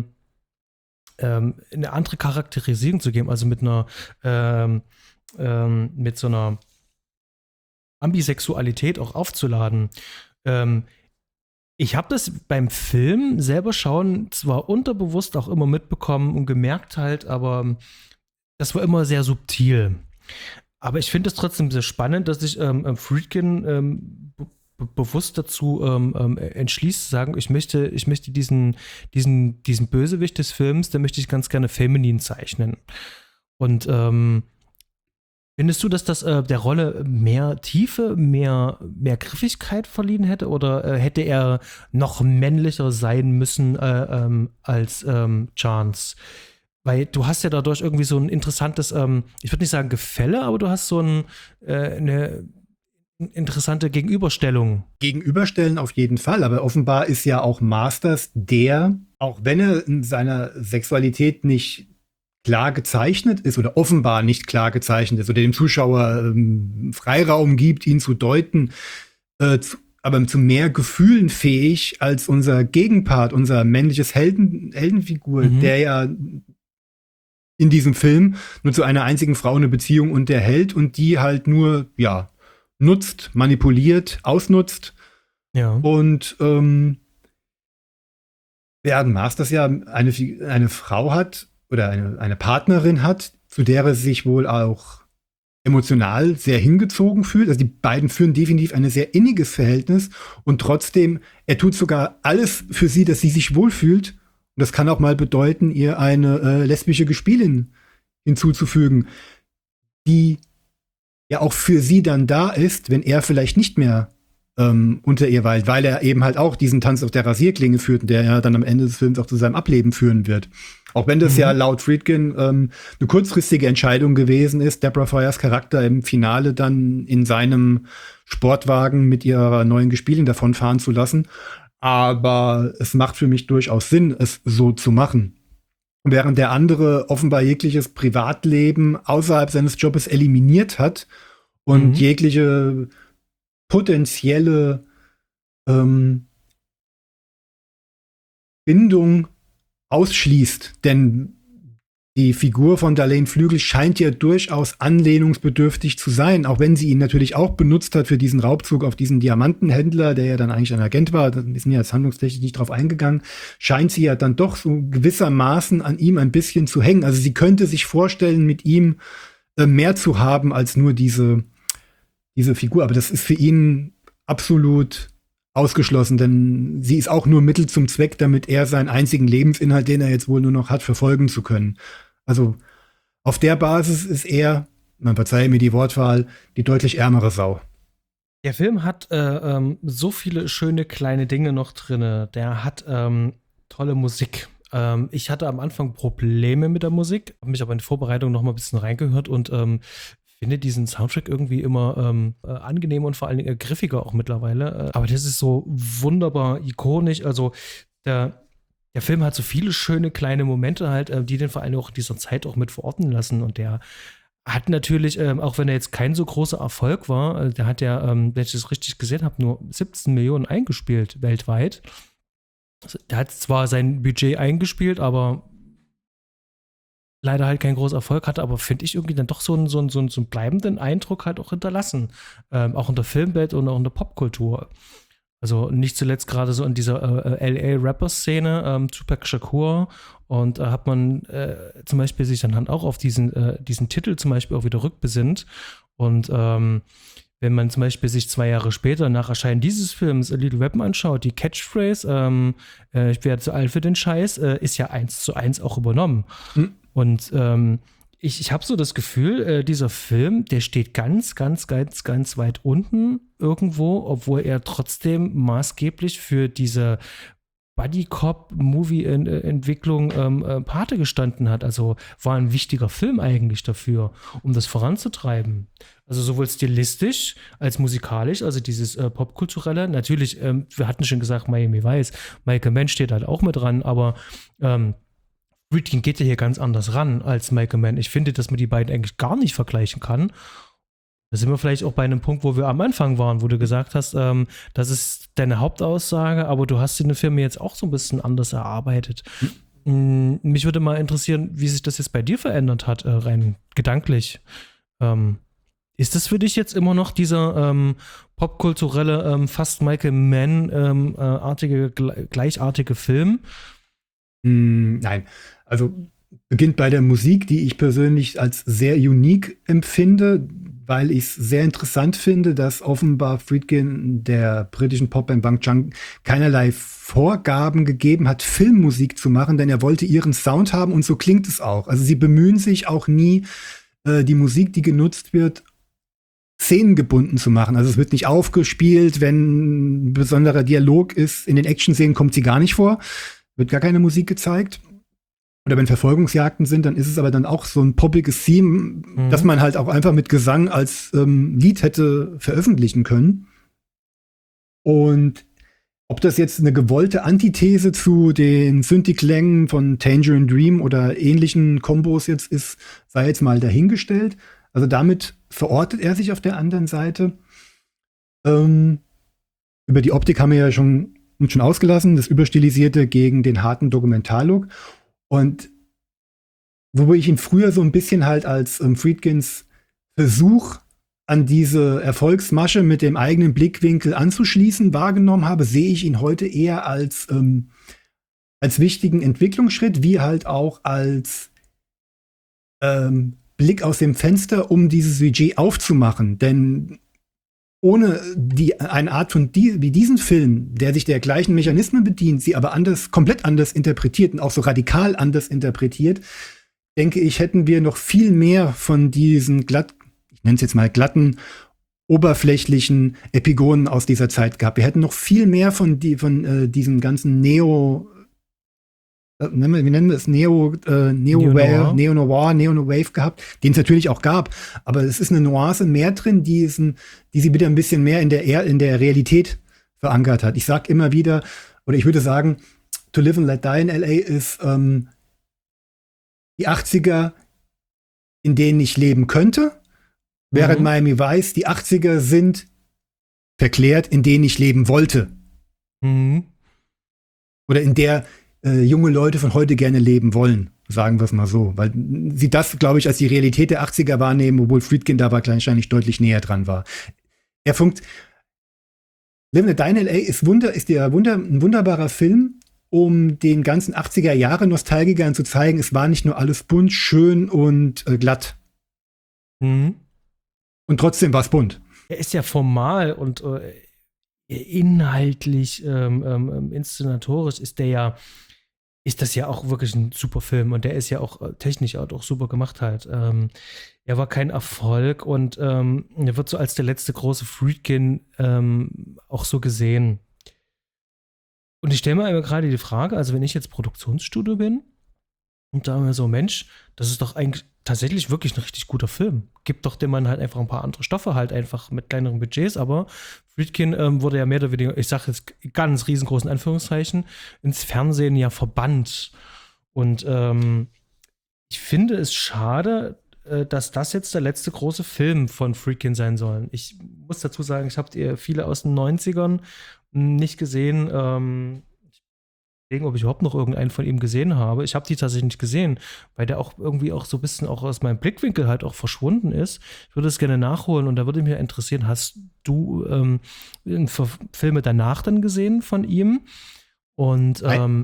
A: eine andere Charakterisierung zu geben, also mit so einer Ambisexualität auch aufzuladen. Ich habe das beim Film selber schauen zwar unterbewusst auch immer mitbekommen und gemerkt halt, aber das war immer sehr subtil. Aber ich finde es trotzdem sehr spannend, dass sich Friedkin bewusst dazu entschließt zu sagen, ich möchte diesen Bösewicht des Films, den möchte ich ganz gerne feminin zeichnen. Und findest du, dass das der Rolle mehr Tiefe, mehr Griffigkeit verliehen hätte? Oder hätte er noch männlicher sein müssen als Chance? Weil du hast ja dadurch irgendwie so ein interessantes, ich würde nicht sagen Gefälle, aber du hast so eine interessante Gegenüberstellung.
B: Gegenüberstellen auf jeden Fall, aber offenbar ist ja auch Masters der, auch wenn er in seiner Sexualität nicht klar gezeichnet ist oder offenbar nicht klar gezeichnet ist oder dem Zuschauer Freiraum gibt, ihn zu deuten, aber zu mehr Gefühlen fähig als unser Gegenpart, unser männliches Heldenfigur, der ja in diesem Film nur zu einer einzigen Frau eine Beziehung unterhält und die halt nur, ja, nutzt, manipuliert, ausnutzt.
A: Ja.
B: Und während Masters ja eine Frau hat oder eine Partnerin hat, zu der er sich wohl auch emotional sehr hingezogen fühlt. Also die beiden führen definitiv ein sehr inniges Verhältnis und trotzdem, er tut sogar alles für sie, dass sie sich wohlfühlt. Und das kann auch mal bedeuten, ihr eine lesbische Gespielin hinzuzufügen, die ja auch für sie dann da ist, wenn er vielleicht nicht mehr unter ihr weilt, weil er eben halt auch diesen Tanz auf der Rasierklinge führt, der ja dann am Ende des Films auch zu seinem Ableben führen wird. Auch wenn das ja laut Friedkin eine kurzfristige Entscheidung gewesen ist, Deborah Fires Charakter im Finale dann in seinem Sportwagen mit ihrer neuen Gespielin davonfahren zu lassen. Aber es macht für mich durchaus Sinn, es so zu machen. Während der andere offenbar jegliches Privatleben außerhalb seines Jobs eliminiert hat und jegliche potenzielle Bindung ausschließt. Denn die Figur von Darlene Flügel scheint ja durchaus anlehnungsbedürftig zu sein, auch wenn sie ihn natürlich auch benutzt hat für diesen Raubzug auf diesen Diamantenhändler, der ja dann eigentlich ein Agent war. Da ist mir jetzt handlungstechnisch nicht drauf eingegangen. Scheint sie ja dann doch so gewissermaßen an ihm ein bisschen zu hängen. Also sie könnte sich vorstellen, mit ihm mehr zu haben als nur diese Figur. Aber das ist für ihn absolut ausgeschlossen, denn sie ist auch nur Mittel zum Zweck, damit er seinen einzigen Lebensinhalt, den er jetzt wohl nur noch hat, verfolgen zu können. Also auf der Basis ist er, man verzeihe mir die Wortwahl, die deutlich ärmere Sau.
A: Der Film hat so viele schöne kleine Dinge noch drin. Der hat tolle Musik. Ich hatte am Anfang Probleme mit der Musik, habe mich aber in die Vorbereitung noch mal ein bisschen reingehört und finde diesen Soundtrack irgendwie immer angenehm und vor allen Dingen griffiger auch mittlerweile. Aber das ist so wunderbar ikonisch. Also der Film hat so viele schöne kleine Momente halt, die den vor allem auch in dieser Zeit auch mit verorten lassen. Und der hat natürlich, auch wenn er jetzt kein so großer Erfolg war, der hat ja, wenn ich das richtig gesehen habe, nur 17 Millionen eingespielt weltweit. Also, der hat zwar sein Budget eingespielt, aber leider halt keinen großen Erfolg hatte, aber finde ich irgendwie dann doch so einen bleibenden Eindruck halt auch hinterlassen. Auch in der Filmwelt und auch in der Popkultur. Also nicht zuletzt gerade so in dieser LA-Rapper-Szene, Tupac Shakur, und hat man zum Beispiel sich dann auch auf diesen Titel zum Beispiel auch wieder rückbesinnt. Und wenn man zum Beispiel sich 2 Jahre später nach Erscheinen dieses Films Little Weapon anschaut, die Catchphrase, ich werde zu alt für den Scheiß, ist ja 1:1 auch übernommen. Und ich habe so das Gefühl, dieser Film, der steht ganz, ganz, ganz, ganz weit unten irgendwo, obwohl er trotzdem maßgeblich für diese Buddy-Cop-Movie-Entwicklung Pate gestanden hat. Also war ein wichtiger Film eigentlich dafür, um das voranzutreiben. Also sowohl stilistisch als musikalisch, also dieses Popkulturelle. Natürlich, wir hatten schon gesagt, Miami Vice, Michael Mann steht halt auch mit dran, aber Friedkin geht ja hier ganz anders ran als Michael Mann. Ich finde, dass man die beiden eigentlich gar nicht vergleichen kann. Da sind wir vielleicht auch bei einem Punkt, wo wir am Anfang waren, wo du gesagt hast, das ist deine Hauptaussage, aber du hast den Film jetzt auch so ein bisschen anders erarbeitet. Mich würde mal interessieren, wie sich das jetzt bei dir verändert hat, rein gedanklich. Ist das für dich jetzt immer noch dieser popkulturelle, fast Michael Mann-artige, gleichartige Film?
B: Nein, also beginnt bei der Musik, die ich persönlich als sehr unique empfinde, weil ich es sehr interessant finde, dass offenbar Friedkin der britischen Popband Bang Chang keinerlei Vorgaben gegeben hat, Filmmusik zu machen, denn er wollte ihren Sound haben und so klingt es auch. Also sie bemühen sich auch nie, die Musik, die genutzt wird, szenengebunden zu machen. Also es wird nicht aufgespielt, wenn ein besonderer Dialog ist. In den Action-Szenen kommt sie gar nicht vor. Wird gar keine Musik gezeigt. Oder wenn Verfolgungsjagden sind, dann ist es aber dann auch so ein poppiges Theme, das man halt auch einfach mit Gesang als Lied hätte veröffentlichen können. Und ob das jetzt eine gewollte Antithese zu den Synthi-Klängen von Tangerine Dream oder ähnlichen Kombos jetzt ist, sei jetzt mal dahingestellt. Also damit verortet er sich auf der anderen Seite. über die Optik haben wir ja schon ausgelassen, das Überstilisierte gegen den harten Dokumentarlook. Und wobei ich ihn früher so ein bisschen halt als Friedkins Versuch an diese Erfolgsmasche mit dem eigenen Blickwinkel anzuschließen wahrgenommen habe, sehe ich ihn heute eher als wichtigen Entwicklungsschritt, wie halt auch als Blick aus dem Fenster, um dieses Budget aufzumachen. Denn ohne eine Art von wie diesen Film, der sich der gleichen Mechanismen bedient, sie aber komplett anders interpretiert und auch so radikal anders interpretiert, denke ich, hätten wir noch viel mehr von diesen ich nenne es jetzt mal glatten, oberflächlichen Epigonen aus dieser Zeit gehabt. Wir hätten noch viel mehr von diesem ganzen wie nennen wir es, Neo-Noir Neo-Wave gehabt, den es natürlich auch gab. Aber es ist eine Nuance mehr drin, die sie wieder ein bisschen mehr in der Realität verankert hat. Ich sag immer wieder, oder ich würde sagen, To Live and Let Die in L.A. ist die 80er, in denen ich leben könnte, während Miami Vice die 80er sind verklärt, in denen ich leben wollte. Mhm. Oder in der junge Leute von heute gerne leben wollen, sagen wir es mal so. Weil sie das, glaube ich, als die Realität der 80er wahrnehmen, obwohl Friedkin da wahrscheinlich deutlich näher dran war. Live and Die in L.A. ist ein wunderbarer Film, um den ganzen 80er Jahre Nostalgikern zu zeigen, es war nicht nur alles bunt, schön und glatt. Mhm. Und trotzdem war es bunt.
A: Er ist ja formal und inhaltlich, inszenatorisch ist das ja auch wirklich ein super Film und der ist ja auch technisch auch super gemacht halt. Er war kein Erfolg und er wird so als der letzte große Friedkin auch so gesehen. Und ich stelle mir gerade die Frage, also wenn ich jetzt Produktionsstudio bin und da mir so, Mensch, das ist doch eigentlich tatsächlich wirklich ein richtig guter Film. Gibt doch dem Mann halt einfach ein paar andere Stoffe, halt einfach mit kleineren Budgets, aber Friedkin wurde ja mehr oder weniger, ich sage jetzt ganz riesengroßen Anführungszeichen, ins Fernsehen ja verbannt. Und ich finde es schade, dass das jetzt der letzte große Film von Friedkin sein soll. Ich muss dazu sagen, ich habe viele aus den 90ern nicht gesehen. Ob ich überhaupt noch irgendeinen von ihm gesehen habe. Ich habe die tatsächlich nicht gesehen, weil der auch irgendwie auch so ein bisschen auch aus meinem Blickwinkel halt auch verschwunden ist. Ich würde es gerne nachholen und da würde mich interessieren, hast du Filme danach dann gesehen von ihm? Und
B: Ich habe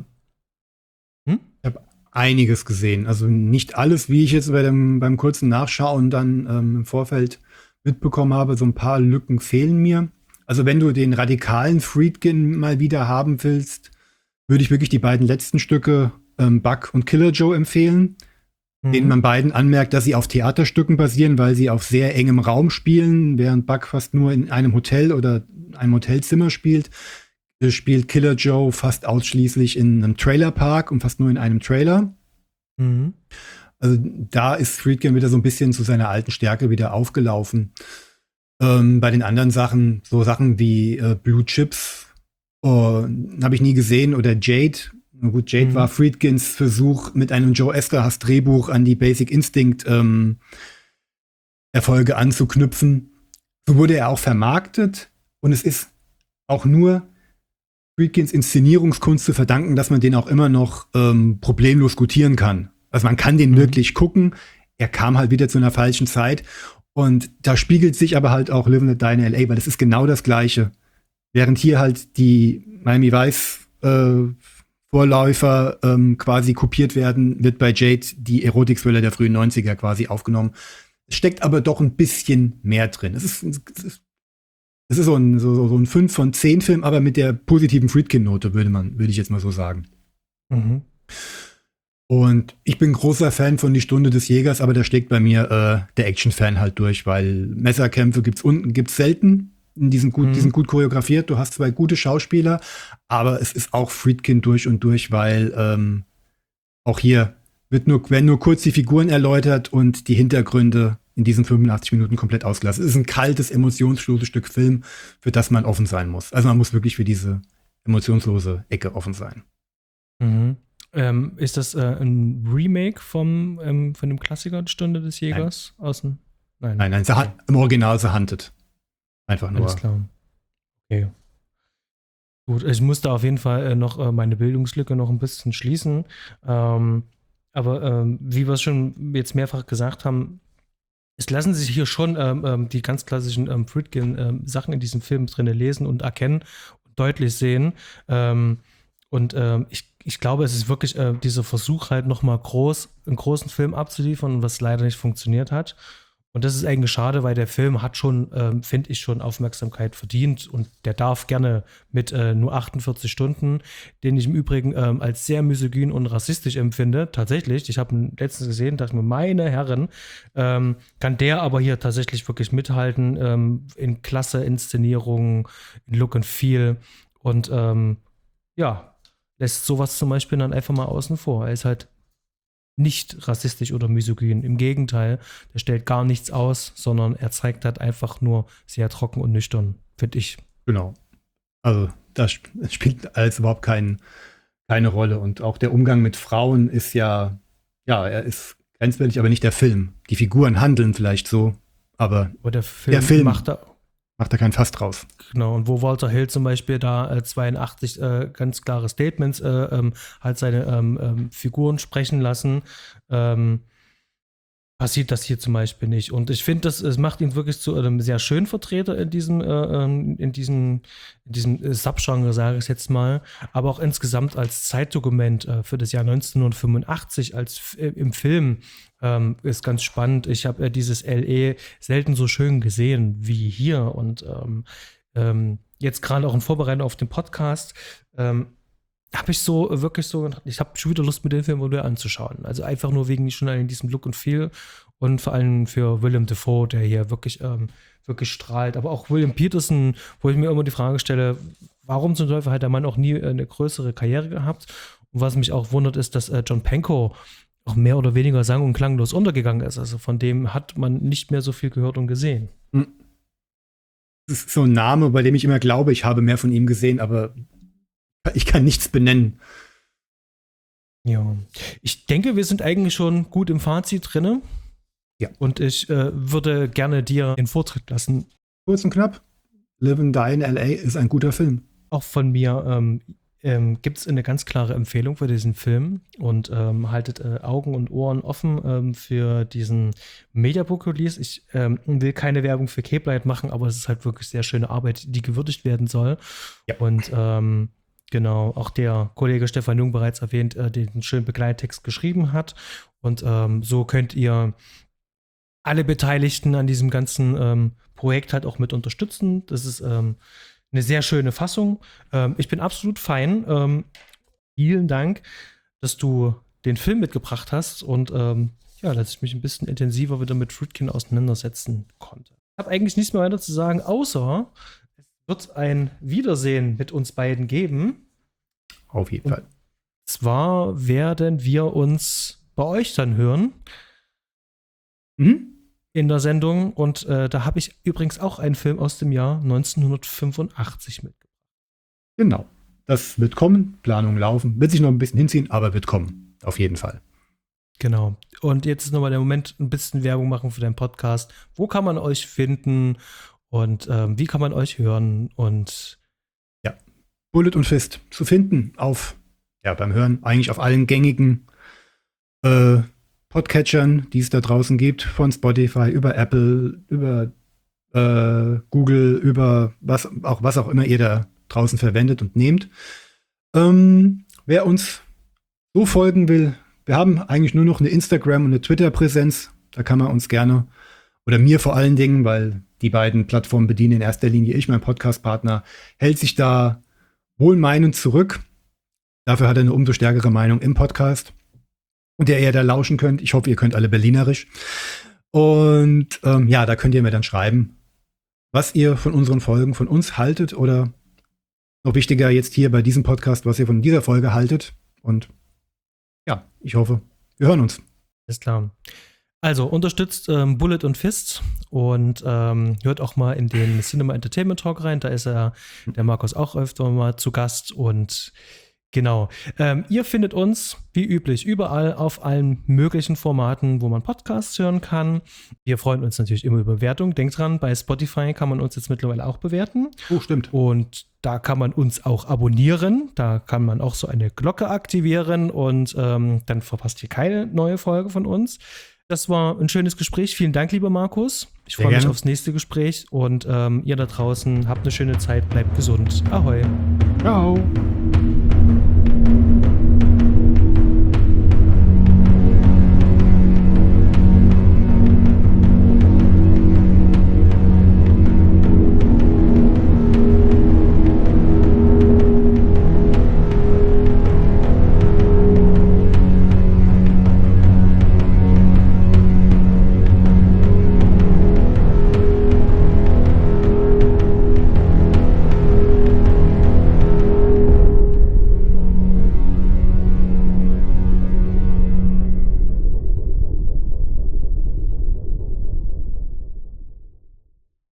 B: einiges gesehen. Also nicht alles, wie ich jetzt beim kurzen Nachschauen dann im Vorfeld mitbekommen habe. So ein paar Lücken fehlen mir. Also wenn du den radikalen Friedkin mal wieder haben willst, würde ich wirklich die beiden letzten Stücke Buck und Killer Joe empfehlen, denen man beiden anmerkt, dass sie auf Theaterstücken basieren, weil sie auf sehr engem Raum spielen, während Buck fast nur in einem Hotel oder einem Hotelzimmer spielt Killer Joe fast ausschließlich in einem Trailerpark und fast nur in einem Trailer. Mhm. Also da ist Friedkin wieder so ein bisschen zu seiner alten Stärke wieder aufgelaufen. Bei den anderen Sachen, so Sachen wie Blue Chips, habe ich nie gesehen, oder Jade. Na gut, Jade war Friedkins Versuch, mit einem Joe Eszterhas Drehbuch an die Basic Instinct Erfolge anzuknüpfen. So wurde er auch vermarktet und es ist auch nur Friedkins Inszenierungskunst zu verdanken, dass man den auch immer noch problemlos gutieren kann. Also man kann den wirklich gucken. Er kam halt wieder zu einer falschen Zeit und da spiegelt sich aber halt auch Live and Let Die in L.A., weil das ist genau das Gleiche. Während hier halt die Miami Vice Vorläufer quasi kopiert werden, wird bei Jade die Erotik-Thriller der frühen 90er quasi aufgenommen. Es steckt aber doch ein bisschen mehr drin. Es ist so ein 5 von 10 Film, aber mit der positiven Friedkin-Note, würde ich jetzt mal so sagen. Mhm. Und ich bin großer Fan von Die Stunde des Jägers, aber da schlägt bei mir der Action-Fan halt durch, weil Messerkämpfe gibt's selten. Die sind gut choreografiert. Du hast zwei gute Schauspieler, aber es ist auch Friedkin durch und durch, weil auch hier werden nur kurz die Figuren erläutert und die Hintergründe in diesen 85 Minuten komplett ausgelassen. Es ist ein kaltes, emotionsloses Stück Film, für das man offen sein muss. Also man muss wirklich für diese emotionslose Ecke offen sein.
A: Mhm. Ist das ein Remake von dem Klassiker Die Stunde des Jägers?
B: Nein. Im Original The Hunted. Einfach nur.
A: Alles klar. Okay. Gut, ich musste auf jeden Fall noch meine Bildungslücke noch ein bisschen schließen. Aber wie wir es schon jetzt mehrfach gesagt haben, es lassen sich hier schon die ganz klassischen Friedkin-Sachen in diesem Film drin lesen und erkennen und deutlich sehen. Ich glaube, es ist wirklich dieser Versuch halt nochmal einen großen Film abzuliefern, was leider nicht funktioniert hat. Und das ist eigentlich schade, weil der Film hat schon, finde ich, schon Aufmerksamkeit verdient und der darf gerne mit nur 48 Stunden, den ich im Übrigen als sehr misogyn und rassistisch empfinde, tatsächlich. Ich habe ihn letztens gesehen, dachte mir, meine Herren, kann der aber hier tatsächlich wirklich mithalten in klasse Inszenierungen, in Look and Feel und ja, lässt sowas zum Beispiel dann einfach mal außen vor. Er ist halt nicht rassistisch oder misogyn. Im Gegenteil, der stellt gar nichts aus, sondern er zeigt halt einfach nur sehr trocken und nüchtern, finde ich.
B: Genau. Also das spielt alles überhaupt keine Rolle. Und auch der Umgang mit Frauen ist ja, er ist grenzwertig, aber nicht der Film. Die Figuren handeln vielleicht so, aber
A: der Film macht
B: da kein Fass draus.
A: Genau, und wo Walter Hill zum Beispiel da 82 ganz klare Statements halt seine Figuren sprechen lassen, passiert das hier zum Beispiel nicht. Und ich finde, es macht ihn wirklich zu einem sehr schönen Vertreter in diesem Subgenre, sage ich jetzt mal, aber auch insgesamt als Zeitdokument für das Jahr 1985 im Film ist ganz spannend. Ich habe dieses LE selten so schön gesehen wie hier und jetzt gerade auch in Vorbereitung auf den Podcast habe ich ich habe schon wieder Lust, mir den Film wieder anzuschauen. Also einfach nur wegen schon in diesem Look und Feel und vor allem für Willem Dafoe, der hier wirklich strahlt. Aber auch William Peterson, wo ich mir immer die Frage stelle, warum zum Teufel hat der Mann auch nie eine größere Karriere gehabt? Und was mich auch wundert, ist, dass John Pankow auch mehr oder weniger sang- und klanglos untergegangen ist. Also von dem hat man nicht mehr so viel gehört und gesehen.
B: Das ist so ein Name, bei dem ich immer glaube, ich habe mehr von ihm gesehen, aber ich kann nichts benennen.
A: Ja, ich denke, wir sind eigentlich schon gut im Fazit drin.
B: Ja.
A: Und ich würde gerne dir den Vortritt lassen.
B: Kurz und knapp, Live and Die in L.A. ist ein guter Film.
A: Auch von mir gibt es eine ganz klare Empfehlung für diesen Film und haltet Augen und Ohren offen für diesen Mediabook-Release. Ich will keine Werbung für Cape Light machen, aber es ist halt wirklich sehr schöne Arbeit, die gewürdigt werden soll.
B: Ja.
A: Und genau, auch der Kollege Stefan Jung bereits erwähnt, den schönen Begleittext geschrieben hat. Und so könnt ihr alle Beteiligten an diesem ganzen Projekt halt auch mit unterstützen. Das ist eine sehr schöne Fassung. Ich bin absolut fein. Vielen Dank, dass du den Film mitgebracht hast und dass ich mich ein bisschen intensiver wieder mit Friedkin auseinandersetzen konnte. Ich habe eigentlich nichts mehr weiter zu sagen, außer wird ein Wiedersehen mit uns beiden geben.
B: Auf jeden Fall.
A: Zwar werden wir uns bei euch dann hören in der Sendung und da habe ich übrigens auch einen Film aus dem Jahr 1985 mitgebracht.
B: Genau. Das wird kommen, Planungen laufen, wird sich noch ein bisschen hinziehen, aber wird kommen. Auf jeden Fall.
A: Genau. Und jetzt ist nochmal der Moment, ein bisschen Werbung machen für deinen Podcast. Wo kann man euch finden? Und wie kann man euch hören? Und
B: ja, Bullet und Fist zu finden beim Hören eigentlich auf allen gängigen Podcatchern, die es da draußen gibt, von Spotify, über Apple, über Google, über was auch immer ihr da draußen verwendet und nehmt. Wer uns so folgen will, wir haben eigentlich nur noch eine Instagram- und eine Twitter-Präsenz. Da kann man uns gerne, oder mir vor allen Dingen, weil die beiden Plattformen bedienen in erster Linie ich, mein Podcast-Partner, hält sich da wohlmeinend zurück. Dafür hat er eine umso stärkere Meinung im Podcast, und der ihr da lauschen könnt. Ich hoffe, ihr könnt alle berlinerisch. Und da könnt ihr mir dann schreiben, was ihr von unseren Folgen von uns haltet oder noch wichtiger jetzt hier bei diesem Podcast, was ihr von dieser Folge haltet. Und ja, ich hoffe, wir hören uns.
A: Ist klar. Also unterstützt Bullet und Fist und hört auch mal in den Cinema Entertainment Talk rein. Da ist der Markus auch öfter mal zu Gast und Genau. Ihr findet uns, wie üblich, überall auf allen möglichen Formaten, wo man Podcasts hören kann. Wir freuen uns natürlich immer über Bewertungen. Denkt dran, bei Spotify kann man uns jetzt mittlerweile auch bewerten.
B: Oh, stimmt.
A: Und da kann man uns auch abonnieren. Da kann man auch so eine Glocke aktivieren und dann verpasst ihr keine neue Folge von uns. Das war ein schönes Gespräch. Vielen Dank, lieber Markus. Ich freue mich aufs nächste Gespräch und ihr da draußen habt eine schöne Zeit. Bleibt gesund. Ahoi.
B: Ciao.